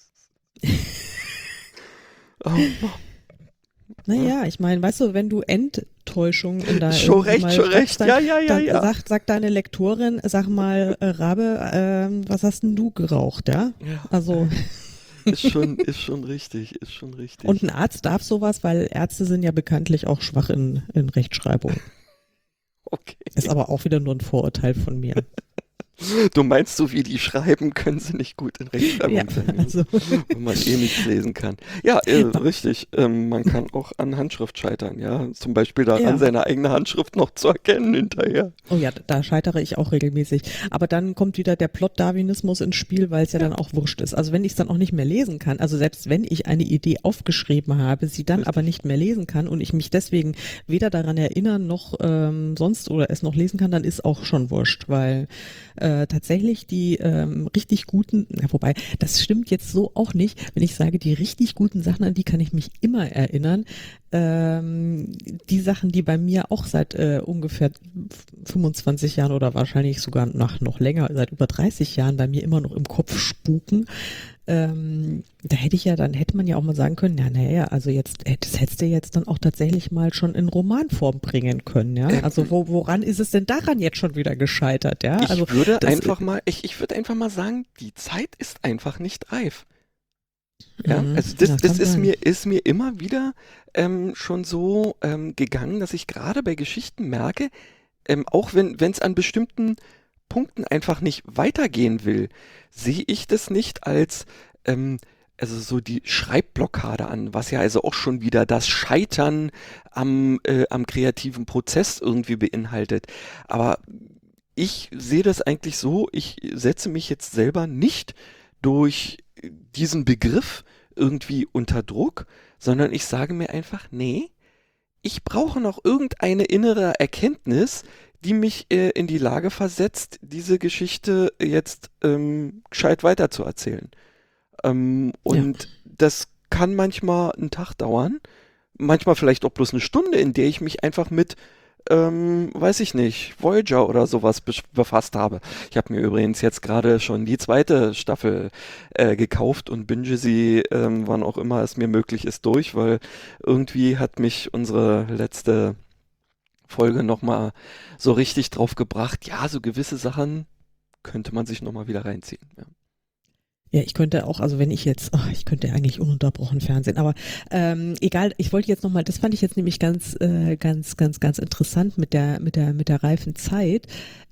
Oh, Mann.
Naja, ich meine, weißt du, wenn du Enttäuschung in da
Schon
irgendwie
recht,
mal
schon
schreibst,
recht.
dann,
Ja, ja, ja,
dann
ja.
Sagt, sagt deine Lektorin, sag mal, äh, Rabe, ähm, was hast denn du geraucht, ja?
Ja,
Also,
ist schon, ist schon richtig, ist schon richtig.
und ein Arzt darf sowas, weil Ärzte sind ja bekanntlich auch schwach in, in Rechtschreibung.
Okay.
Ist aber auch wieder nur ein Vorurteil von mir.
Du meinst, so wie die schreiben, können sie nicht gut in Rechtschreibung
Ja,
sein,
also,
wenn man eh nichts lesen kann. Ja, äh, richtig. Ähm, man kann auch an Handschrift scheitern, ja. Zum Beispiel daran,
Ja.
seine eigene Handschrift noch zu erkennen hinterher.
oh ja, da scheitere ich auch regelmäßig. Aber dann kommt wieder der Plot-Darwinismus ins Spiel, weil es ja dann auch wurscht ist. Also wenn ich es dann auch nicht mehr lesen kann, also selbst wenn ich eine Idee aufgeschrieben habe, sie dann
Richtig.
aber nicht mehr lesen kann und ich mich deswegen weder daran erinnern noch ähm, sonst oder es noch lesen kann, dann ist auch schon wurscht, weil äh, tatsächlich die ähm, richtig guten, ja, wobei, das stimmt jetzt so auch nicht, wenn ich sage, die richtig guten Sachen, an die kann ich mich immer erinnern. Ähm, die Sachen, die bei mir auch seit äh, ungefähr fünfundzwanzig Jahren oder wahrscheinlich sogar nach noch länger, seit über dreißig Jahren bei mir immer noch im Kopf spuken, ähm, da hätte ich ja, dann hätte man ja auch mal sagen können, ja, naja, also jetzt, äh, das hättest du jetzt dann auch tatsächlich mal schon in Romanform bringen können, ja.
Ähm,
Also wo, woran ist es denn daran jetzt schon wieder gescheitert, ja?
Ich
Also
würde
das-
einfach mal, ich, ich würde einfach mal sagen, die Zeit ist einfach nicht reif. Ja,
Mhm.
also das,
Ja,
das
kann
ist
sein.
mir, ist mir immer wieder ähm, schon so ähm, gegangen, dass ich gerade bei Geschichten merke, ähm, auch wenn wenn es an bestimmten Punkten einfach nicht weitergehen will, sehe ich das nicht als ähm, also so die Schreibblockade an, was ja also auch schon wieder das Scheitern am, äh, am kreativen Prozess irgendwie beinhaltet. Aber ich sehe das eigentlich so, ich setze mich jetzt selber nicht durch diesen Begriff irgendwie unter Druck, sondern ich sage mir einfach, nee, ich brauche noch irgendeine innere Erkenntnis, die mich äh, in die Lage versetzt, diese Geschichte jetzt ähm, gescheit weiterzuerzählen. Ähm,
Ja.
und das kann manchmal einen Tag dauern, manchmal vielleicht auch bloß eine Stunde, in der ich mich einfach mit, ähm, weiß ich nicht, Voyager oder sowas bes- befasst habe. Ich habe mir übrigens jetzt gerade schon die zweite Staffel äh, gekauft und binge sie, ähm, wann auch immer es mir möglich ist, durch, weil irgendwie hat mich unsere letzte Folge nochmal so richtig drauf gebracht, ja, so gewisse Sachen könnte man sich nochmal wieder reinziehen. Ja.
Ja, ich könnte auch, also wenn ich jetzt, ach, ich könnte eigentlich ununterbrochen Fernsehen, aber ähm, egal, ich wollte jetzt nochmal, das fand ich jetzt nämlich ganz, äh, ganz, ganz, ganz interessant mit der, mit der, mit der reifen Zeit,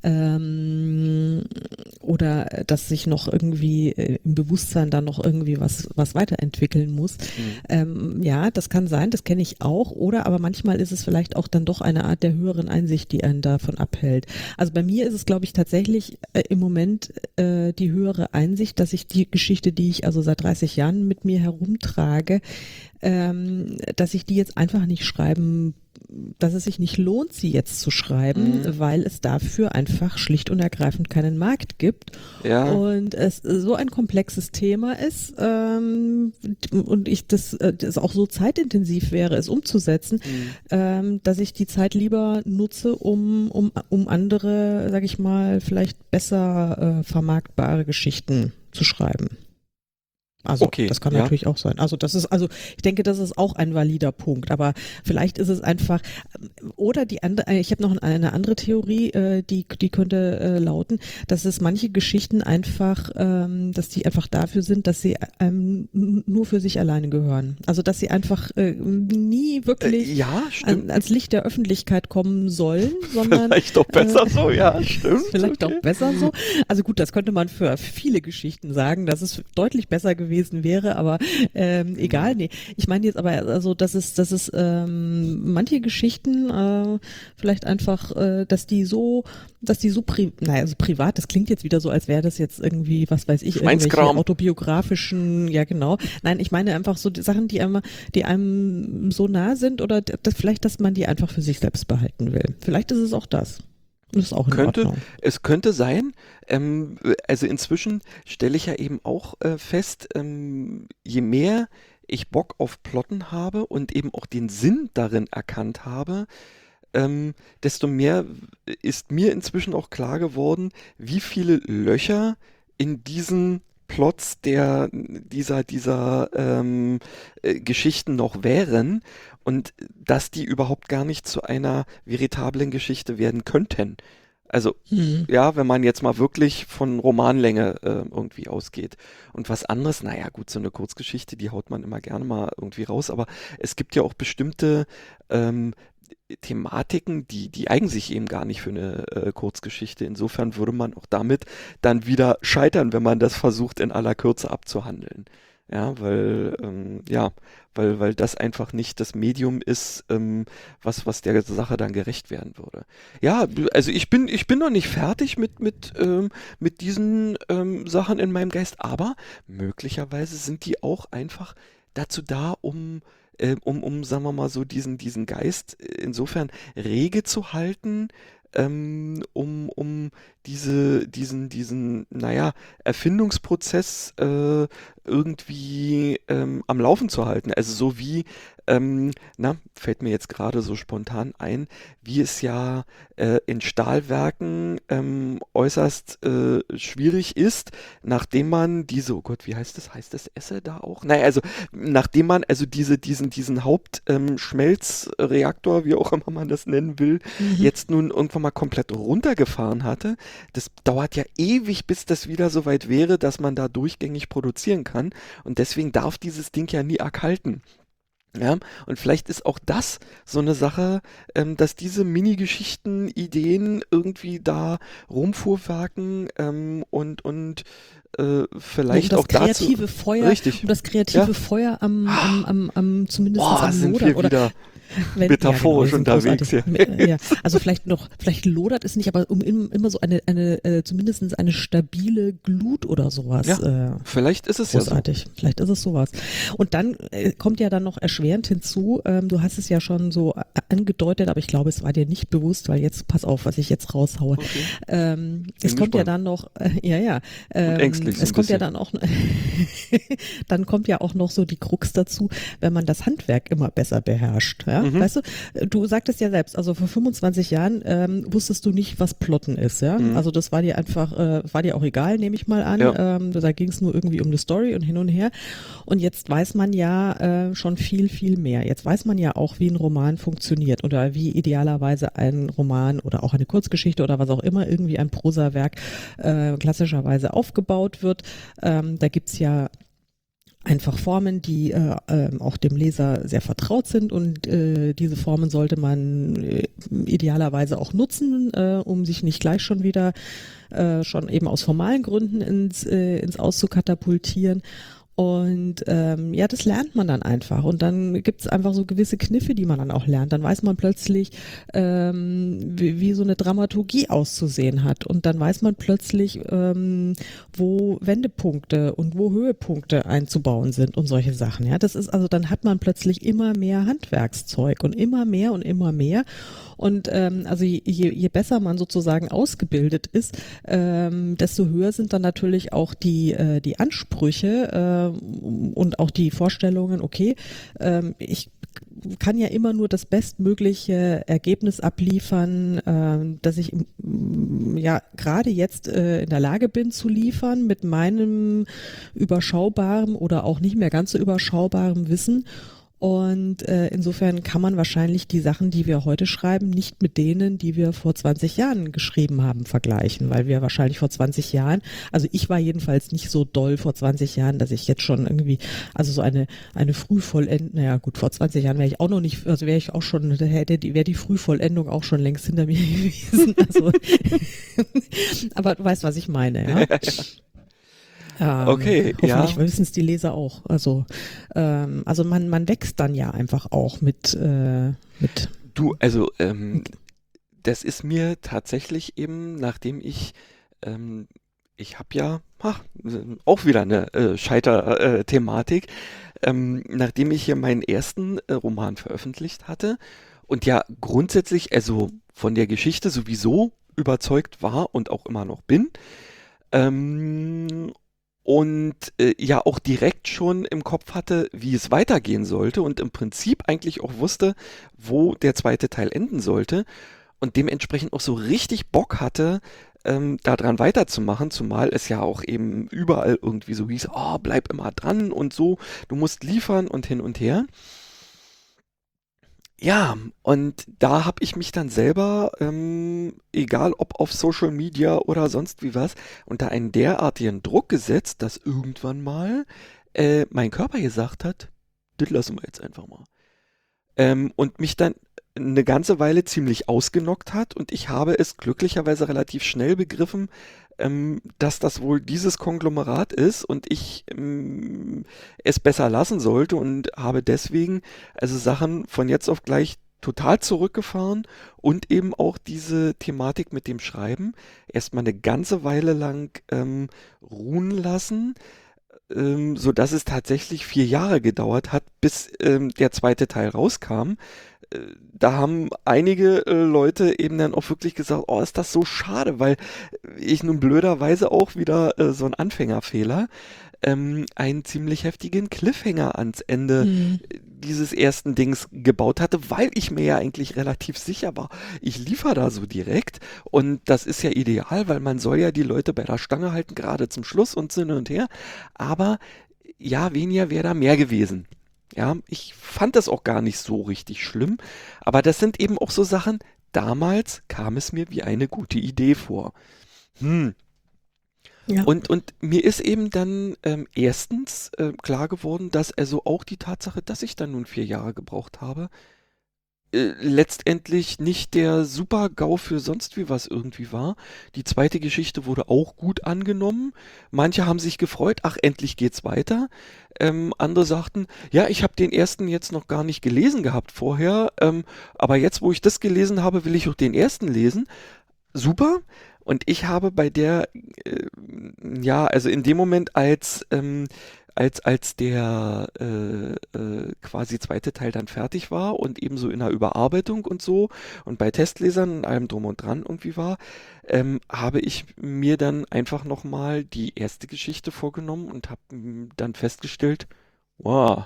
ähm, oder dass sich noch irgendwie äh, im Bewusstsein dann noch irgendwie was, was weiterentwickeln muss.
Mhm.
Ähm, ja, das kann sein, das kenne ich auch, oder aber manchmal ist es vielleicht auch dann doch eine Art der höheren Einsicht, die einen davon abhält. Also bei mir ist es, glaube ich, tatsächlich äh, im Moment äh, die höhere Einsicht, dass ich die Geschichte, die ich also seit dreißig Jahren mit mir herumtrage, ähm, dass ich die jetzt einfach nicht schreiben, dass es sich nicht lohnt, sie jetzt zu schreiben,
Mhm.
weil es dafür einfach schlicht und ergreifend keinen Markt gibt
Ja,
und es so ein komplexes Thema ist, ähm, und ich das, äh, das auch so zeitintensiv wäre, es umzusetzen,
mhm.
ähm, dass ich die Zeit lieber nutze, um, um, um andere, sag ich mal, vielleicht besser äh, vermarktbare Geschichten zu schreiben. Also
Okay,
das kann
ja.
natürlich auch sein. Also das ist, also ich denke, das ist auch ein valider Punkt. Aber vielleicht ist es einfach, oder die andere, ich habe noch eine andere Theorie, äh, die die könnte äh, lauten, dass es manche Geschichten einfach, ähm, dass die einfach dafür sind, dass sie ähm, nur für sich alleine gehören. Also dass sie einfach äh, nie
Äh,
wirklich
ja,
an,
stimmt.
ans Licht der Öffentlichkeit kommen sollen, sondern
Vielleicht doch besser
äh,
so, ja, stimmt.
vielleicht
Okay.
auch besser so. Also gut, das könnte man für viele Geschichten sagen, dass es deutlich besser gewesen wäre, aber ähm, egal, nee. Ich meine jetzt aber, also dass es, dass es ähm, manche Geschichten äh, vielleicht einfach, äh, dass die so, dass die so, pri naja, also privat, das klingt jetzt wieder so, als wäre das jetzt irgendwie, was weiß ich, irgendwelche
Schweinskram.
autobiografischen, ja genau. Nein, ich meine einfach so die Sachen, die einem, die einem so nah sind oder das, vielleicht, dass man die einfach für sich selbst behalten will. Vielleicht ist es auch das. Das ist auch in
Könnte,
Ordnung.
es könnte sein, ähm, also inzwischen stelle ich ja eben auch äh, fest, ähm, je mehr ich Bock auf Plotten habe und eben auch den Sinn darin erkannt habe, ähm, desto mehr ist mir inzwischen auch klar geworden, wie viele Löcher in diesen Plots der, dieser, dieser ähm, äh, Geschichten noch wären und dass die überhaupt gar nicht zu einer veritablen Geschichte werden könnten. Also,
Hm.
ja, wenn man jetzt mal wirklich von Romanlänge äh, irgendwie ausgeht. Und was anderes, naja, gut, so eine Kurzgeschichte, die haut man immer gerne mal irgendwie raus, aber es gibt ja auch bestimmte ähm, Thematiken, die, die eignen sich eben gar nicht für eine äh, Kurzgeschichte. Insofern würde man auch damit dann wieder scheitern, wenn man das versucht, in aller Kürze abzuhandeln. Ja, weil, ähm, ja, weil, weil das einfach nicht das Medium ist, ähm, was, was der Sache dann gerecht werden würde. Ja, also ich bin, ich bin noch nicht fertig mit, mit, ähm, mit diesen ähm, Sachen in meinem Geist, aber möglicherweise sind die auch einfach dazu da, um äh, um, um, sagen wir mal so, diesen, diesen Geist insofern rege zu halten, ähm, um, um diese, diesen, diesen, naja, Erfindungsprozess äh, irgendwie ähm, am Laufen zu halten. Also so wie, ähm, na, fällt mir jetzt gerade so spontan ein, wie es ja äh, in Stahlwerken ähm, äußerst äh, schwierig ist, nachdem man diese, oh Gott, wie heißt das? Heißt das Esse da auch? Naja, also nachdem man also diese, diesen, diesen Hauptschmelzreaktor, wie auch immer man das nennen will,
Mhm.
jetzt nun irgendwann mal komplett runtergefahren hatte. Das dauert ja ewig, bis das wieder so weit wäre, dass man da durchgängig produzieren kann. Und deswegen darf dieses Ding ja nie erkalten. Ja, und vielleicht ist auch das so eine Sache, ähm, dass diese Mini-Geschichten, Ideen irgendwie da rumfuhrwerken ähm, und, und äh,
Um
vielleicht
das
auch dazu.
kreative Feuer,
Richtig.
um das
Ja.
kreative Feuer am, am, am, am zumindest
Boah,
am
sind
Lodern
wir
oder
wieder
wenn,
metaphorisch
ja, genau, wir sind
unterwegs hier.
großartig. Ja, also vielleicht noch, vielleicht lodert es nicht, aber um im, immer so eine, eine äh, zumindest eine stabile Glut oder sowas.
Ja,
Äh,
vielleicht ist es ja so.
großartig. Vielleicht ist es sowas. Und dann äh, kommt ja dann noch erschwerend hinzu, ähm, du hast es ja schon so a- angedeutet, aber ich glaube, es war dir nicht bewusst, weil jetzt, pass auf, was ich jetzt raushaue.
Okay.
Ähm,
Bin
es kommt ja
gespannt.
dann noch, äh, ja, ja, ähm,
ängstlich so
es
ein
kommt ja
bisschen.
dann auch, dann kommt ja auch noch so die Krux dazu, wenn man das Handwerk immer besser beherrscht. Ja?
Mhm.
Weißt du, du sagtest ja selbst, also vor fünfundzwanzig Jahren ähm, wusstest du nicht, was Plotten ist. Ja?
Mhm.
Also das war dir einfach, äh, war dir auch egal, nehme ich mal an.
Ja.
Ähm, da ging es nur irgendwie um eine Story und hin und her. Und jetzt weiß man ja äh, schon viel, viel mehr. Jetzt weiß man ja auch, wie ein Roman funktioniert oder wie idealerweise ein Roman oder auch eine Kurzgeschichte oder was auch immer, irgendwie ein Prosawerk äh, klassischerweise aufgebaut wird. Ähm, da gibt's ja einfach Formen, die äh, äh, auch dem Leser sehr vertraut sind und äh, diese Formen sollte man äh, idealerweise auch nutzen, äh, um sich nicht gleich schon wieder äh, schon eben aus formalen Gründen ins, äh, ins Aus zu katapultieren. Und ähm, ja, das lernt man dann einfach. Und dann gibt es einfach so gewisse Kniffe, die man dann auch lernt. Dann weiß man plötzlich, ähm, wie, wie so eine Dramaturgie auszusehen hat. Und dann weiß man plötzlich, ähm, wo Wendepunkte und wo Höhepunkte einzubauen sind und solche Sachen. Ja, das ist also, dann hat man plötzlich immer mehr Handwerkszeug und immer mehr und immer mehr. Und ähm, also je, je besser man sozusagen ausgebildet ist, ähm, desto höher sind dann natürlich auch die, äh, die Ansprüche äh, und auch die Vorstellungen, okay, ähm, ich kann ja immer nur das bestmögliche Ergebnis abliefern, äh, dass ich mm, ja gerade jetzt äh, in der Lage bin zu liefern mit meinem überschaubaren oder auch nicht mehr ganz so überschaubaren Wissen. Und äh, insofern kann man wahrscheinlich die Sachen, die wir heute schreiben, nicht mit denen, die wir vor zwanzig Jahren geschrieben haben, vergleichen, weil wir wahrscheinlich vor zwanzig Jahren, also ich war jedenfalls nicht so doll vor zwanzig Jahren, dass ich jetzt schon irgendwie, also so eine eine Frühvollendung, naja gut, vor zwanzig Jahren wäre ich auch noch nicht, also wäre ich auch schon, hätte die, wäre die Frühvollendung auch schon längst hinter mir gewesen. Also, aber du weißt, was ich meine, ja. Ähm,
Okay, ja.
hoffentlich wissen es die Leser auch. Also, ähm, also man, man wächst dann ja einfach auch mit, äh, mit.
Du, also ähm, das ist mir tatsächlich eben, nachdem ich, ähm, ich habe ja ach, auch wieder eine äh, Scheiter-Thematik, ähm, nachdem ich hier meinen ersten äh, Roman veröffentlicht hatte und ja grundsätzlich, also von der Geschichte sowieso überzeugt war und auch immer noch bin, ähm, und äh, ja auch direkt schon im Kopf hatte, wie es weitergehen sollte und im Prinzip eigentlich auch wusste, wo der zweite Teil enden sollte und dementsprechend auch so richtig Bock hatte, ähm, daran weiterzumachen, zumal es ja auch eben überall irgendwie so hieß, oh, bleib immer dran und so, du musst liefern und hin und her. Ja, und da habe ich mich dann selber, ähm, egal ob auf Social Media oder sonst wie was, unter einen derartigen Druck gesetzt, dass irgendwann mal äh, mein Körper gesagt hat, das lassen wir jetzt einfach mal. Ähm, und mich dann eine ganze Weile ziemlich ausgenockt hat und ich habe es glücklicherweise relativ schnell begriffen, ähm, dass das wohl dieses Konglomerat ist und ich ähm, es besser lassen sollte und habe deswegen also Sachen von jetzt auf gleich total zurückgefahren und eben auch diese Thematik mit dem Schreiben erstmal eine ganze Weile lang ähm, ruhen lassen, ähm, so dass es tatsächlich vier Jahre gedauert hat, bis ähm, der zweite Teil rauskam. Äh, Da haben einige äh, Leute eben dann auch wirklich gesagt, oh, ist das so schade, weil ich nun blöderweise auch wieder äh, so ein Anfängerfehler, ähm, einen ziemlich heftigen Cliffhanger ans Ende
Hm.
dieses ersten Dings gebaut hatte, weil ich mir ja eigentlich relativ sicher war, ich liefere da so direkt und das ist ja ideal, weil man soll ja die Leute bei der Stange halten, gerade zum Schluss und hin und her, aber ja, weniger wäre da mehr gewesen. Ja, ich fand das auch gar nicht so richtig schlimm, aber das sind eben auch so Sachen, damals kam es mir wie eine gute Idee vor. Hm,
Ja.
Und, und mir ist eben dann ähm, erstens äh, klar geworden, dass also auch die Tatsache, dass ich dann nun vier Jahre gebraucht habe, äh, letztendlich nicht der Super-GAU für sonst wie was irgendwie war. Die zweite Geschichte wurde auch gut angenommen. Manche haben sich gefreut, ach, endlich geht's weiter. Ähm, andere sagten, ja, ich habe den ersten jetzt noch gar nicht gelesen gehabt vorher, ähm, aber jetzt, wo ich das gelesen habe, will ich auch den ersten lesen. Super. Und ich habe bei der, äh, ja, also in dem Moment, als, ähm, als, als der äh, äh, quasi zweite Teil dann fertig war und ebenso in der Überarbeitung und so und bei Testlesern und allem drum und dran irgendwie war, ähm, habe ich mir dann einfach nochmal die erste Geschichte vorgenommen und habe dann festgestellt, wow,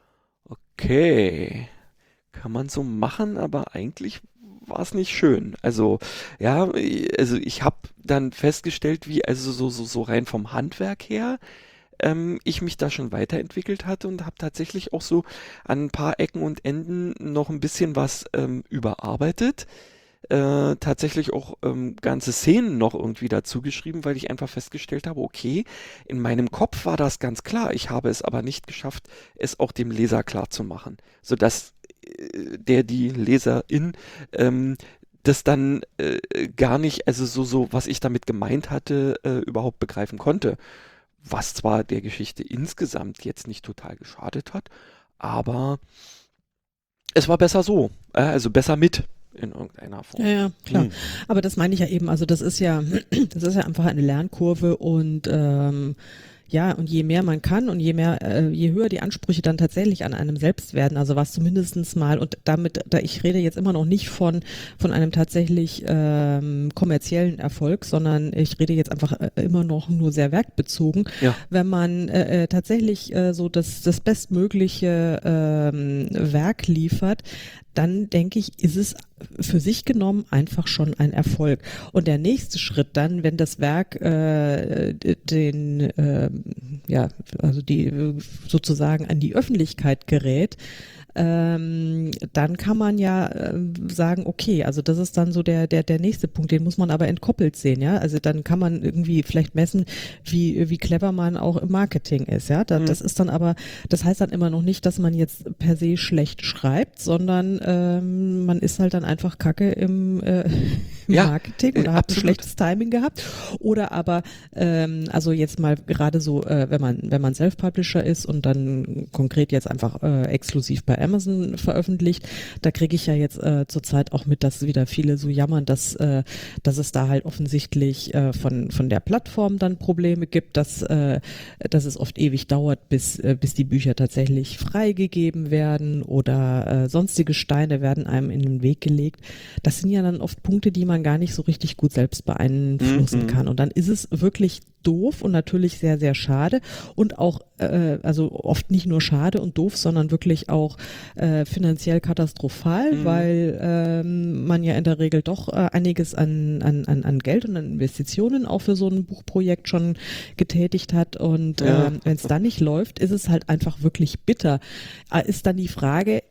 okay, kann man so machen, aber eigentlich war es nicht schön. Also, ja, also ich habe dann festgestellt, wie, also so, so, so rein vom Handwerk her, ähm, ich mich da schon weiterentwickelt hatte und habe tatsächlich auch so an ein paar Ecken und Enden noch ein bisschen was ähm, überarbeitet. Äh, tatsächlich auch ähm, ganze Szenen noch irgendwie dazu geschrieben, weil ich einfach festgestellt habe, okay, in meinem Kopf war das ganz klar, ich habe es aber nicht geschafft, es auch dem Leser klar zu machen, sodass äh, der, die Leserin, ähm, das dann äh, gar nicht, also so, so, was ich damit gemeint hatte, äh, überhaupt begreifen konnte. Was zwar der Geschichte insgesamt jetzt nicht total geschadet hat, aber es war besser so, äh, also besser mit in irgendeiner Form.
Ja, ja, klar.
Hm.
Aber das meine ich ja eben, also das ist ja, das ist ja einfach eine Lernkurve und ähm, ja, und je mehr man kann und je mehr, äh, je höher die Ansprüche dann tatsächlich an einem selbst werden, also was zumindestens mal, und damit, da ich rede jetzt immer noch nicht von von einem tatsächlich ähm, kommerziellen Erfolg, sondern ich rede jetzt einfach äh, immer noch nur sehr werkbezogen.
Ja.
Wenn man äh, äh, tatsächlich äh, so das das bestmögliche ähm, Werk liefert, dann denke ich, ist es für sich genommen einfach schon ein Erfolg. Und der nächste Schritt dann, wenn das Werk äh, den, äh, ja, also die sozusagen an die Öffentlichkeit gerät, ähm, dann kann man ja äh, sagen, okay, also das ist dann so der der der nächste Punkt, den muss man aber entkoppelt sehen, ja, also dann kann man irgendwie vielleicht messen, wie wie clever man auch im Marketing ist, ja, da,
Mhm.
das ist dann aber, das heißt dann immer noch nicht, dass man jetzt per se schlecht schreibt, sondern ähm, man ist halt dann einfach Kacke im, äh, im
Ja,
Marketing
äh,
oder hat ein
absolut.
schlechtes Timing gehabt oder aber ähm, also jetzt mal gerade so, äh, wenn man wenn man Self-Publisher ist und dann konkret jetzt einfach äh, exklusiv bei Amazon veröffentlicht, da kriege ich ja jetzt äh, zurzeit auch mit, dass wieder viele so jammern, dass äh, dass es da halt offensichtlich äh, von von der Plattform dann Probleme gibt, dass äh, dass es oft ewig dauert, bis äh, bis die Bücher tatsächlich freigegeben werden oder äh, sonstige Steine werden einem in den Weg gelegt. Das sind ja dann oft Punkte, die man gar nicht so richtig gut selbst beeinflussen
Mhm.
kann. Und dann ist es wirklich doof und natürlich sehr, sehr schade und auch, äh, also oft nicht nur schade und doof, sondern wirklich auch äh, finanziell katastrophal,
Mhm.
weil ähm, man ja in der Regel doch äh, einiges an, an, an, an Geld und an Investitionen auch für so ein Buchprojekt schon getätigt hat und
Ja.
ähm, wenn es dann nicht läuft, ist es halt einfach wirklich bitter. Äh, Ist dann die Frage,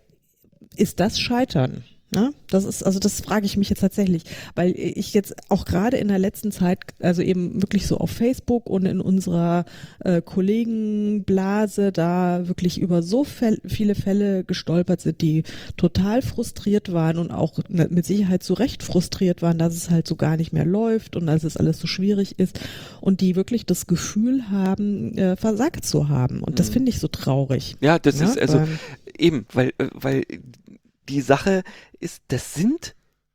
ist das Scheitern? Ja, das ist, also das frage ich mich jetzt tatsächlich, weil ich jetzt auch gerade in der letzten Zeit, also eben wirklich so auf Facebook und in unserer äh, Kollegenblase da wirklich über so fel- viele Fälle gestolpert sind, die total frustriert waren und auch ne, mit Sicherheit zu Recht frustriert waren, dass es halt so gar nicht mehr läuft und dass es alles so schwierig ist und die wirklich das Gefühl haben, äh, versagt zu haben. Und das
Mhm.
finde ich so traurig.
Ja, das
Ja,
ist also
ähm,
eben, weil, äh, weil die Sache ist, das sind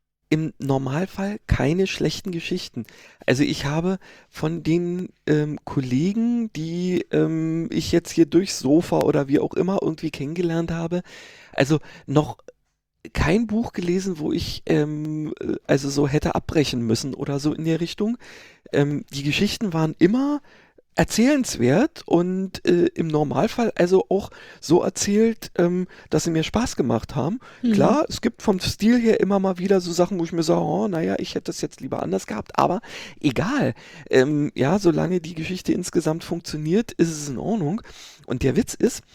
im Normalfall keine schlechten Geschichten. Also ich habe von den ähm, Kollegen, die ähm, ich jetzt hier durchs Sofa oder wie auch immer irgendwie kennengelernt habe, also noch kein Buch gelesen, wo ich ähm, äh, also so hätte abbrechen müssen oder so in der Richtung. Ähm, die Geschichten waren immer erzählenswert und äh, im Normalfall also auch so erzählt, ähm, dass sie mir Spaß gemacht haben.
Mhm.
Klar, es gibt vom Stil her immer mal wieder so Sachen, wo ich mir sage, oh, naja, ich hätte das jetzt lieber anders gehabt, aber egal. Ähm, ja, solange die Geschichte insgesamt funktioniert, ist es in Ordnung. Und der Witz ist,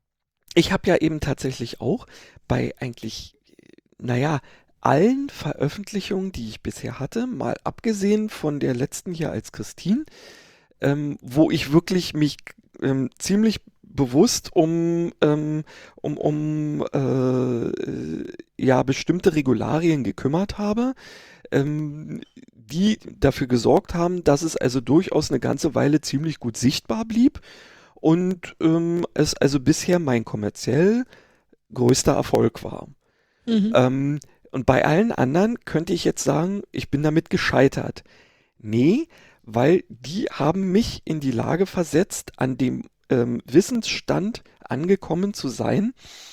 ich habe ja eben tatsächlich auch bei eigentlich, naja, allen Veröffentlichungen, die ich bisher hatte, mal abgesehen von der letzten hier als Christine, ähm, wo ich wirklich mich ähm, ziemlich bewusst um, ähm, um, um äh, ja, bestimmte Regularien gekümmert habe, ähm, die dafür gesorgt haben, dass es also durchaus eine ganze Weile ziemlich gut sichtbar blieb und ähm, es also bisher mein kommerziell größter Erfolg war.
Mhm.
Ähm, und bei allen anderen könnte ich jetzt sagen, ich bin damit gescheitert. Nee, weil die haben mich in die Lage versetzt, an dem ähm, Wissensstand angekommen zu sein,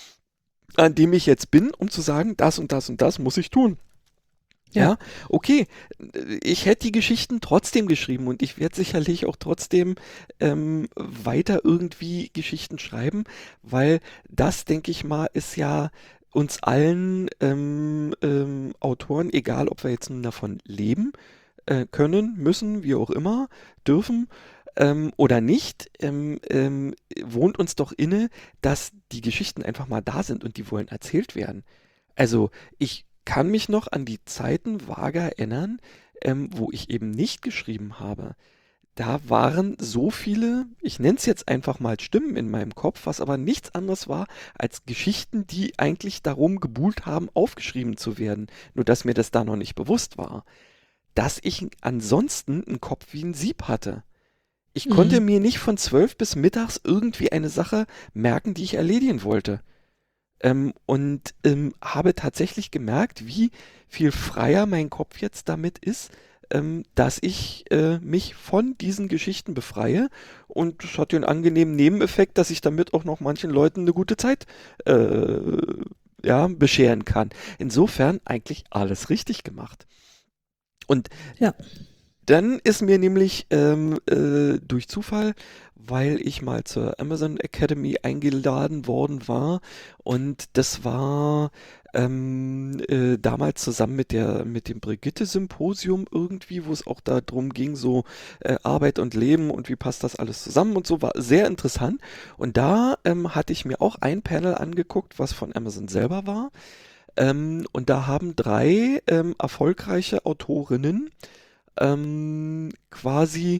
an dem ich jetzt bin, um zu sagen, das und das und das muss ich tun.
Ja.
Ja, okay, ich hätte die Geschichten trotzdem geschrieben und ich werde sicherlich auch trotzdem ähm, weiter irgendwie Geschichten schreiben, weil das, denke ich mal, ist ja uns allen ähm, ähm, Autoren, egal ob wir jetzt nun davon leben äh, können, müssen, wie auch immer, dürfen ähm, oder nicht, ähm, ähm, wohnt uns doch inne, dass die Geschichten einfach mal da sind und die wollen erzählt werden. Also ich kann mich noch an die Zeiten vage erinnern, ähm, wo ich eben nicht geschrieben habe. Da waren so viele, ich nenne es jetzt einfach mal Stimmen in meinem Kopf, was aber nichts anderes war als Geschichten, die eigentlich darum gebuhlt haben, aufgeschrieben zu werden. Nur dass mir das da noch nicht bewusst war. Dass ich ansonsten einen Kopf wie ein Sieb hatte. Ich konnte
Mhm.
mir nicht von zwölf bis mittags irgendwie eine Sache merken, die ich erledigen wollte. Ähm, und ähm, habe tatsächlich gemerkt, wie viel freier mein Kopf jetzt damit ist, ähm, dass ich äh, mich von diesen Geschichten befreie. Und das hat den angenehmen Nebeneffekt, dass ich damit auch noch manchen Leuten eine gute Zeit äh, ja, bescheren kann. Insofern eigentlich alles richtig gemacht. Und
Ja.
dann ist mir nämlich ähm, äh, durch Zufall, weil ich mal zur Amazon Academy eingeladen worden war und das war ähm, äh, damals zusammen mit der mit dem Brigitte-Symposium irgendwie, wo es auch darum ging, so äh, Arbeit und Leben und wie passt das alles zusammen und so, war sehr interessant. Und da ähm, hatte ich mir auch ein Panel angeguckt, was von Amazon selber war. Ähm, und da haben drei ähm, erfolgreiche Autorinnen ähm, quasi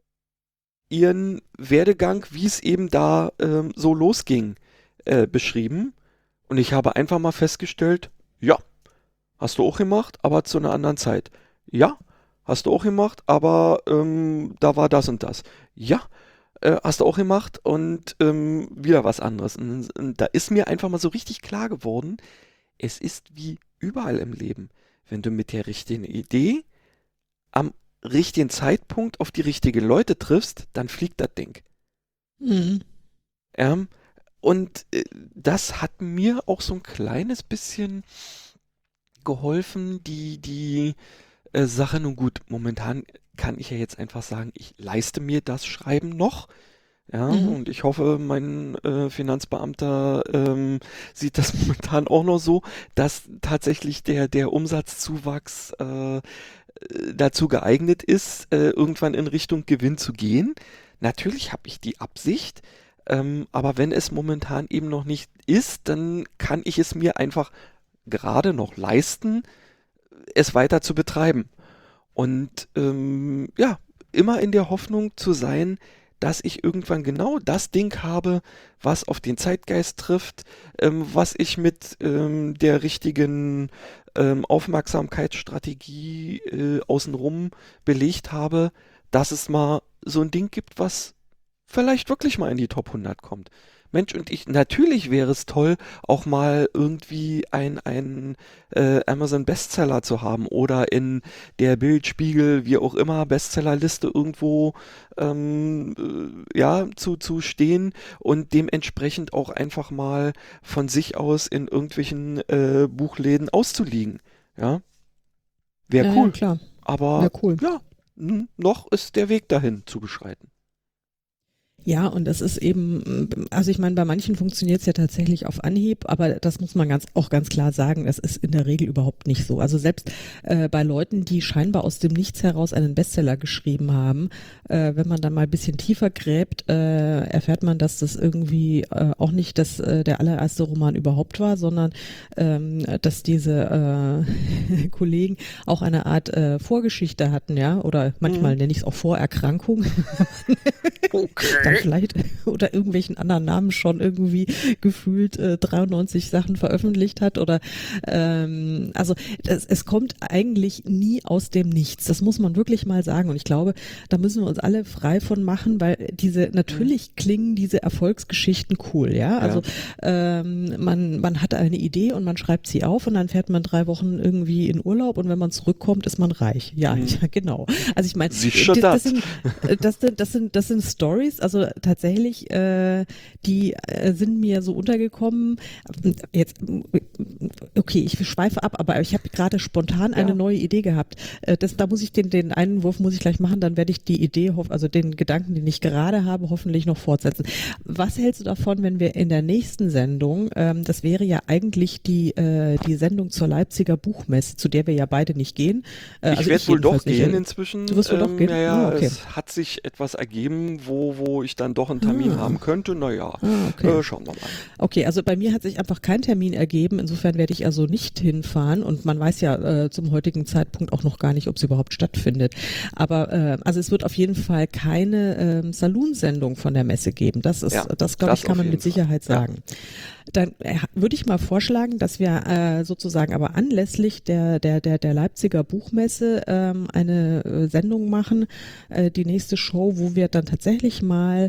ihren Werdegang, wie es eben da ähm, so losging, äh, beschrieben. Und ich habe einfach mal festgestellt, ja, hast du auch gemacht, aber zu einer anderen Zeit. Ja, hast du auch gemacht, aber ähm, da war das und das. Ja, äh, hast du auch gemacht und ähm, wieder was anderes. Und, und da ist mir einfach mal so richtig klar geworden, es ist wie überall im Leben. Wenn du mit der richtigen Idee am richtigen Zeitpunkt auf die richtigen Leute triffst, dann fliegt das Ding.
Mhm.
Ähm, und äh, das hat mir auch so ein kleines bisschen geholfen, die, die äh, Sache. Nun gut, momentan kann ich ja jetzt einfach sagen, ich leiste mir das Schreiben noch. Ja,
Mhm.
und ich hoffe, mein äh, Finanzbeamter ähm, sieht das momentan auch noch so, dass tatsächlich der, der Umsatzzuwachs äh, dazu geeignet ist, äh, irgendwann in Richtung Gewinn zu gehen. Natürlich habe ich die Absicht, ähm, aber wenn es momentan eben noch nicht ist, dann kann ich es mir einfach gerade noch leisten, es weiter zu betreiben. Und ähm, ja, immer in der Hoffnung zu sein, dass ich irgendwann genau das Ding habe, was auf den Zeitgeist trifft, ähm, was ich mit ähm, der richtigen ähm, Aufmerksamkeitsstrategie äh, außenrum belegt habe, dass es mal so ein Ding gibt, was vielleicht wirklich mal in die Top hundert kommt. Mensch, und ich, natürlich wäre es toll, auch mal irgendwie ein, ein äh, Amazon Bestseller zu haben oder in der Bild, Spiegel, wie auch immer, Bestsellerliste irgendwo ähm, äh, ja, zu, zu stehen und dementsprechend auch einfach mal von sich aus in irgendwelchen äh, Buchläden auszuliegen. Ja, wäre
Ja, ja,
cool.
klar.
Aber
Wäre cool.
ja, n- noch ist der Weg dahin zu beschreiten.
Ja, und das ist eben, also ich meine, bei manchen funktioniert es ja tatsächlich auf Anhieb, aber das muss man ganz auch ganz klar sagen, das ist in der Regel überhaupt nicht so. Also selbst äh, bei Leuten, die scheinbar aus dem Nichts heraus einen Bestseller geschrieben haben, äh, wenn man dann mal ein bisschen tiefer gräbt, äh, erfährt man, dass das irgendwie äh, auch nicht das, äh, der allererste Roman überhaupt war, sondern ähm, dass diese äh, Kollegen auch eine Art äh, Vorgeschichte hatten, ja, oder manchmal
Mhm.
nenne ich es auch Vorerkrankung.
Okay.
Dann vielleicht oder irgendwelchen anderen Namen schon irgendwie gefühlt äh, dreiundneunzig Sachen veröffentlicht hat oder ähm, also es, es kommt eigentlich nie aus dem Nichts. Das muss man wirklich mal sagen und ich glaube, da müssen wir uns alle frei von machen, weil diese natürlich klingen diese Erfolgsgeschichten cool, ja. Also ähm, man man hat eine Idee und man schreibt sie auf und dann fährt man drei Wochen irgendwie in Urlaub und wenn man zurückkommt, ist man reich. Ja,
Mhm.
ja genau. Also ich meine,
Sicher
das, das
das.
sind das sind das sind das sind Stories, also tatsächlich, äh, die äh, sind mir so untergekommen. Jetzt, okay, ich schweife ab, aber ich habe gerade spontan eine
Ja.
neue Idee gehabt. Äh, das, da muss ich den, den Einwurf muss ich gleich machen, dann werde ich die Idee, hoff, also den Gedanken, den ich gerade habe, hoffentlich noch fortsetzen. Was hältst du davon, wenn wir in der nächsten Sendung, ähm, das wäre ja eigentlich die, äh, die Sendung zur Leipziger Buchmesse, zu der wir ja beide nicht gehen. Äh,
Ich
also
werde wohl doch
jedenfalls nicht.
gehen inzwischen.
Du wirst wohl doch
Ähm,
gehen?
ja, ja,
Ah, okay.
es hat sich etwas ergeben, wo, wo ich dann doch einen Termin
Ah.
haben könnte. Naja,
Ah, okay.
äh, schauen wir mal.
Okay, also bei mir hat sich einfach kein Termin ergeben. Insofern werde ich also nicht hinfahren und man weiß ja äh, zum heutigen Zeitpunkt auch noch gar nicht, ob es überhaupt stattfindet. Aber äh, also es wird auf jeden Fall keine ähm, Saloon-Sendung von der Messe geben. Das ist,
Ja,
das glaube
das
ich, kann
auf
man
jeden
mit Sicherheit
Fall. Ja.
sagen. Dann äh, würde ich mal vorschlagen, dass wir äh, sozusagen aber anlässlich der der der der Leipziger Buchmesse ähm, eine äh, Sendung machen, äh, die nächste Show, wo wir dann tatsächlich mal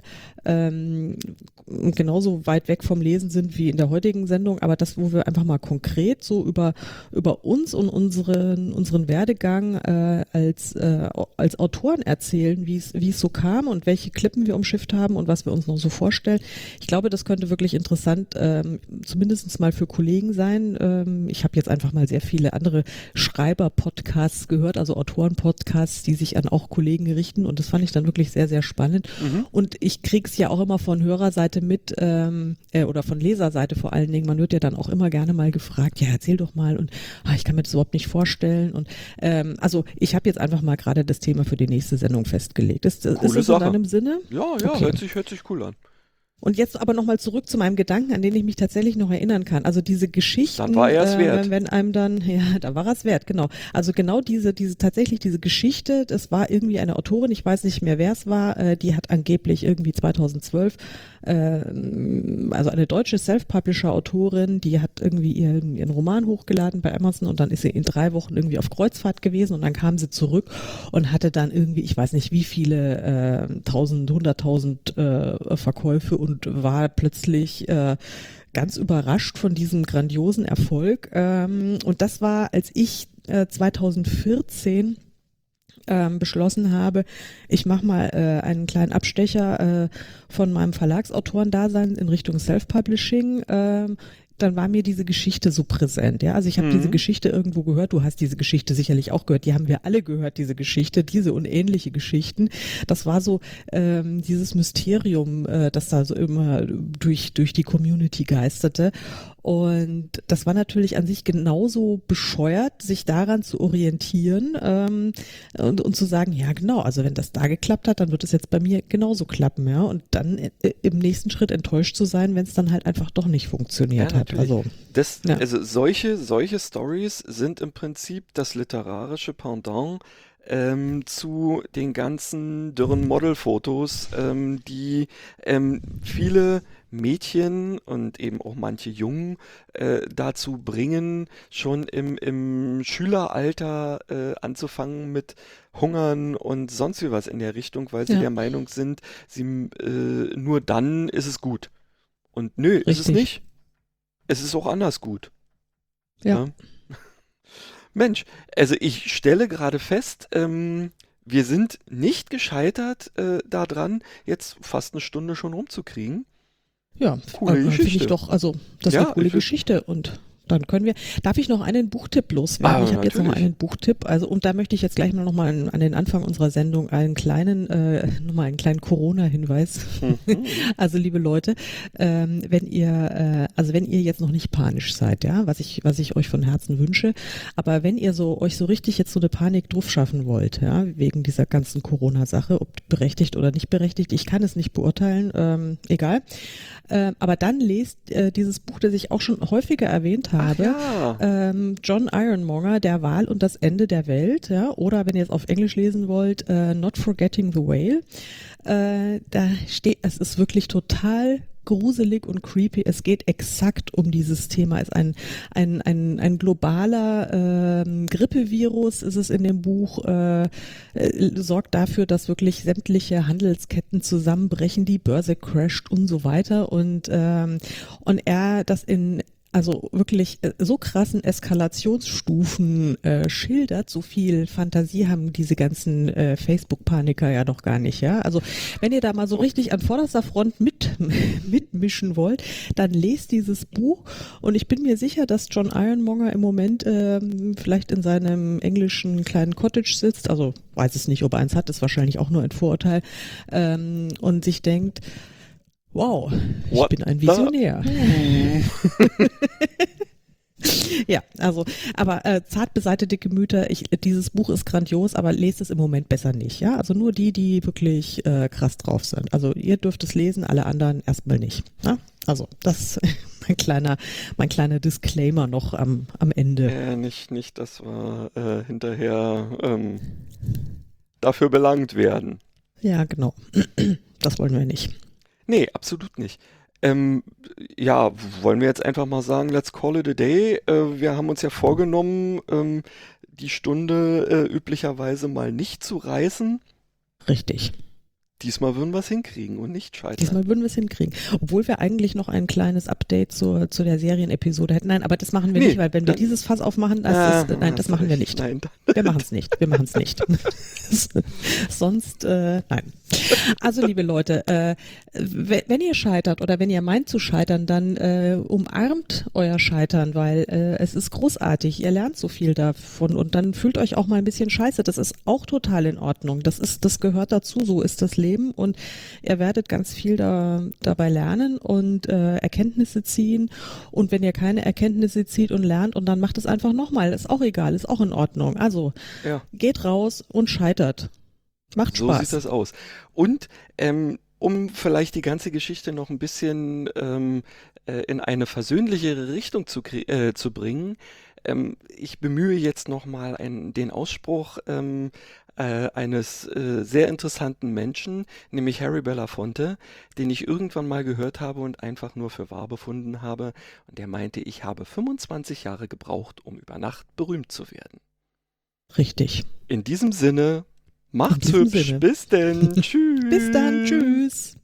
ähm, genauso weit weg vom Lesen sind wie in der heutigen Sendung, aber das, wo wir einfach mal konkret so über über uns und unseren unseren Werdegang äh, als äh, als Autoren erzählen, wie es wie es so kam und welche Klippen wir umschifft haben und was wir uns noch so vorstellen. Ich glaube, das könnte wirklich interessant, ähm, zumindest mal für Kollegen sein. Ähm, ich habe jetzt einfach mal sehr viele andere Schreiber-Podcasts gehört, also Autoren-Podcasts, die sich an auch Kollegen richten und das fand ich dann wirklich sehr, sehr spannend.
Mhm.
Und ich krieg's ja auch immer von Hörerseite mit ähm, äh, oder von Leserseite vor allen Dingen. Man wird ja dann auch immer gerne mal gefragt, ja erzähl doch mal und ah, ich kann mir das überhaupt nicht vorstellen. Und ähm, also ich habe jetzt einfach mal gerade das Thema für die nächste Sendung festgelegt. Ist, ist
Coole
es in
Sache.
deinem Sinne?
Ja, ja,
Okay.
hört sich, hört sich cool an.
Und jetzt aber nochmal zurück zu meinem Gedanken, an den ich mich tatsächlich noch erinnern kann. Also diese Geschichten,
Dann war er es
äh,
wert.
wenn einem dann, ja, da war er es wert, genau. Also genau diese, diese tatsächlich diese Geschichte, das war irgendwie eine Autorin, ich weiß nicht mehr, wer es war, äh, die hat angeblich irgendwie zweitausendzwölf, äh, also eine deutsche Self-Publisher-Autorin, die hat irgendwie ihren, ihren Roman hochgeladen bei Amazon und dann ist sie in drei Wochen irgendwie auf Kreuzfahrt gewesen und dann kam sie zurück und hatte dann irgendwie, ich weiß nicht wie viele, äh, tausend, hunderttausend äh, Verkäufe und war plötzlich äh, ganz überrascht von diesem grandiosen Erfolg. Ähm, und das war, als ich äh, zweitausendvierzehn ähm, beschlossen habe, ich mache mal äh, einen kleinen Abstecher äh, von meinem Verlagsautorendasein in Richtung Self-Publishing. Ähm, dann war mir diese Geschichte so präsent, ja, also ich habe
Mhm.
diese Geschichte irgendwo gehört, du hast diese Geschichte sicherlich auch gehört, die haben wir alle gehört, diese Geschichte, diese und ähnliche Geschichten, das war so ähm, dieses Mysterium, äh, das da so immer durch, durch die Community geisterte und das war natürlich an sich genauso bescheuert, sich daran zu orientieren ähm, und, und zu sagen, ja genau, also wenn das da geklappt hat, dann wird es jetzt bei mir genauso klappen, ja, und dann äh, im nächsten Schritt enttäuscht zu sein, wenn es dann halt einfach doch nicht funktioniert
Ja,
hat.
natürlich.
Also
Das,
Ja.
also solche, solche Stories sind im Prinzip das literarische Pendant ähm, zu den ganzen dürren Modelfotos, ähm, die ähm, viele Mädchen und eben auch manche Jungen äh, dazu bringen, schon im, im Schüleralter äh, anzufangen mit Hungern und sonst wie was in der Richtung, weil sie
Ja.
der Meinung sind, sie äh, nur dann ist es gut. Und nö, ist es
Richtig.
nicht. Es ist auch anders gut.
Ja.
Ne? Mensch, also ich stelle gerade fest, ähm, wir sind nicht gescheitert äh, daran, jetzt fast eine Stunde schon rumzukriegen.
Ja,
Coole
äh, finde ich
Geschichte.
doch, also das ist
Ja,
eine coole
ich-
Geschichte und Dann können wir, darf ich noch einen Buchtipp loswerden?
Ah,
ich habe jetzt noch
natürlich.
einen Buchtipp, also und da möchte ich jetzt gleich mal noch mal an, an den Anfang unserer Sendung einen kleinen, äh, nochmal einen kleinen Corona-Hinweis.
Mhm.
Also liebe Leute, ähm, wenn ihr, äh, also wenn ihr jetzt noch nicht panisch seid, ja, was ich, was ich euch von Herzen wünsche, aber wenn ihr so euch so richtig jetzt so eine Panik drauf schaffen wollt, ja, wegen dieser ganzen Corona-Sache, ob berechtigt oder nicht berechtigt, ich kann es nicht beurteilen, ähm, egal. Äh, aber dann lest äh, dieses Buch, das ich auch schon häufiger erwähnt habe,
Ach ja.
ähm, John Ironmonger, Der Wal und das Ende der Welt, ja, oder wenn ihr es auf Englisch lesen wollt, äh, Not Forgetting the Whale. Äh, da steht, es ist wirklich total gruselig und creepy. Es geht exakt um dieses Thema. Es ist ein, ein, ein, ein globaler ähm, Grippevirus, ist es in dem Buch, äh, äh, sorgt dafür, dass wirklich sämtliche Handelsketten zusammenbrechen, die Börse crasht und so weiter. Und, ähm, und er das in also wirklich äh, so krassen Eskalationsstufen äh, schildert, so viel Fantasie haben diese ganzen äh, Facebook-Paniker ja noch gar nicht, ja. Also wenn ihr da mal so richtig an vorderster Front mit mitmischen wollt, dann lest dieses Buch und ich bin mir sicher, dass John Ironmonger im Moment ähm, vielleicht in seinem englischen kleinen Cottage sitzt, also weiß es nicht, ob er eins hat, ist wahrscheinlich auch nur ein Vorurteil, ähm, und sich denkt, wow, ich
What
bin ein
the-
Visionär. Ja, also, aber äh, zart beseitete Gemüter, ich, dieses Buch ist grandios, aber lest es im Moment besser nicht, ja? Also nur die, die wirklich äh, krass drauf sind. Also ihr dürft es lesen, alle anderen erstmal nicht. Ja? Also das mein kleiner, mein kleiner Disclaimer noch am, am Ende.
Äh, nicht, nicht, dass wir äh, hinterher ähm, dafür belangt werden.
Ja, genau. Das wollen wir nicht.
Nee, absolut nicht. Ähm, ja, wollen wir jetzt einfach mal sagen, let's call it a day. Äh, wir haben uns ja vorgenommen, ähm, die Stunde äh, üblicherweise mal nicht zu reißen.
Richtig.
Diesmal würden wir es hinkriegen und nicht scheitern.
Diesmal würden wir es hinkriegen. Obwohl wir eigentlich noch ein kleines Update zur, zu der Serienepisode hätten. Nein, aber das machen wir
Nee,
nicht, weil wenn wir
dann-
dieses Fass aufmachen, das
Ah,
ist, nein,
hast
das machen wir
recht.
nicht.
Nein, dann-
Wir machen es nicht. Wir machen es nicht. Sonst, äh, nein. Also, liebe Leute, äh, w- wenn ihr scheitert oder wenn ihr meint zu scheitern, dann äh, umarmt euer Scheitern, weil äh, es ist großartig. Ihr lernt so viel davon und dann fühlt euch auch mal ein bisschen scheiße. Das ist auch total in Ordnung. Das ist, das gehört dazu. So ist das Leben und ihr werdet ganz viel da, dabei lernen und äh, Erkenntnisse ziehen. Und wenn ihr keine Erkenntnisse zieht und lernt und dann macht es einfach nochmal, ist auch egal, ist auch in Ordnung. Also
Ja.
geht raus und scheitert. Macht
So
Spaß.
sieht das aus. Und ähm, um vielleicht die ganze Geschichte noch ein bisschen ähm, äh, in eine versöhnlichere Richtung zu, krie- äh, zu bringen, ähm, ich bemühe jetzt nochmal den Ausspruch ähm, äh, eines äh, sehr interessanten Menschen, nämlich Harry Belafonte, den ich irgendwann mal gehört habe und einfach nur für wahr befunden habe. Und der meinte, ich habe fünfundzwanzig Jahre gebraucht, um über Nacht berühmt zu werden.
Richtig.
In diesem Sinne, macht's
diesem
hübsch.
Sinne.
Bis denn. Tschüss.
Bis dann. Tschüss.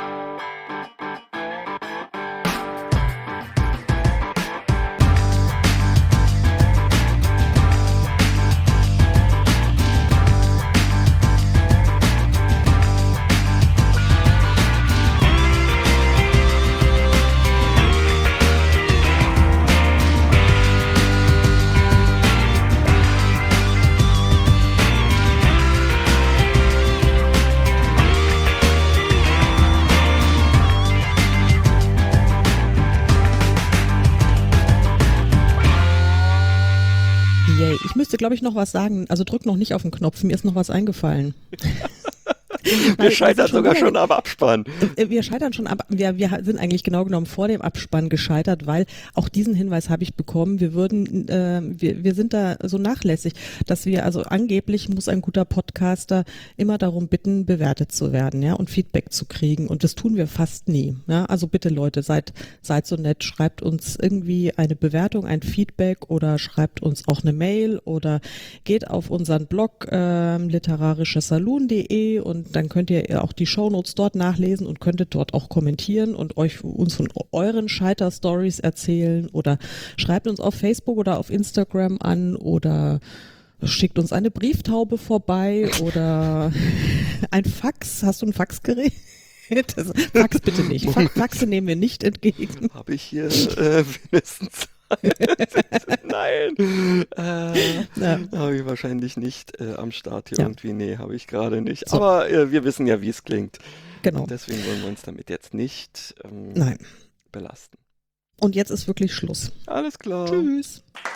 Yay. Ich müsste, glaube ich, noch was sagen. Also drück noch nicht auf den Knopf. Mir ist noch was eingefallen.
Wir scheitern sogar schon am Abspann.
Wir scheitern schon ab, wir, wir sind eigentlich genau genommen vor dem Abspann gescheitert, weil auch diesen Hinweis habe ich bekommen, wir würden, äh, wir, wir sind da so nachlässig, dass wir, also angeblich muss ein guter Podcaster immer darum bitten, bewertet zu werden, ja, und Feedback zu kriegen und das tun wir fast nie, ja, also bitte Leute, seid, seid so nett, schreibt uns irgendwie eine Bewertung, ein Feedback oder schreibt uns auch eine Mail oder geht auf unseren Blog äh, literarischersalon punkt de und dann könnt ihr auch die Shownotes dort nachlesen und könntet dort auch kommentieren und euch uns von euren Scheiter-Stories erzählen oder schreibt uns auf Facebook oder auf Instagram an oder schickt uns eine Brieftaube vorbei oder ein Fax. Hast du ein Faxgerät? Das, Fax bitte nicht. Fa- Faxe nehmen wir nicht entgegen.
Habe ich hier äh, mindestens Nein. Äh,
Ja.
habe ich wahrscheinlich nicht äh, am Start hier
Ja.
irgendwie. Nee, habe ich gerade nicht.
So.
Aber äh, wir wissen ja, wie es klingt.
Genau.
Und deswegen wollen wir uns damit jetzt nicht ähm,
Nein.
belasten.
Und jetzt ist wirklich Schluss.
Alles klar.
Tschüss.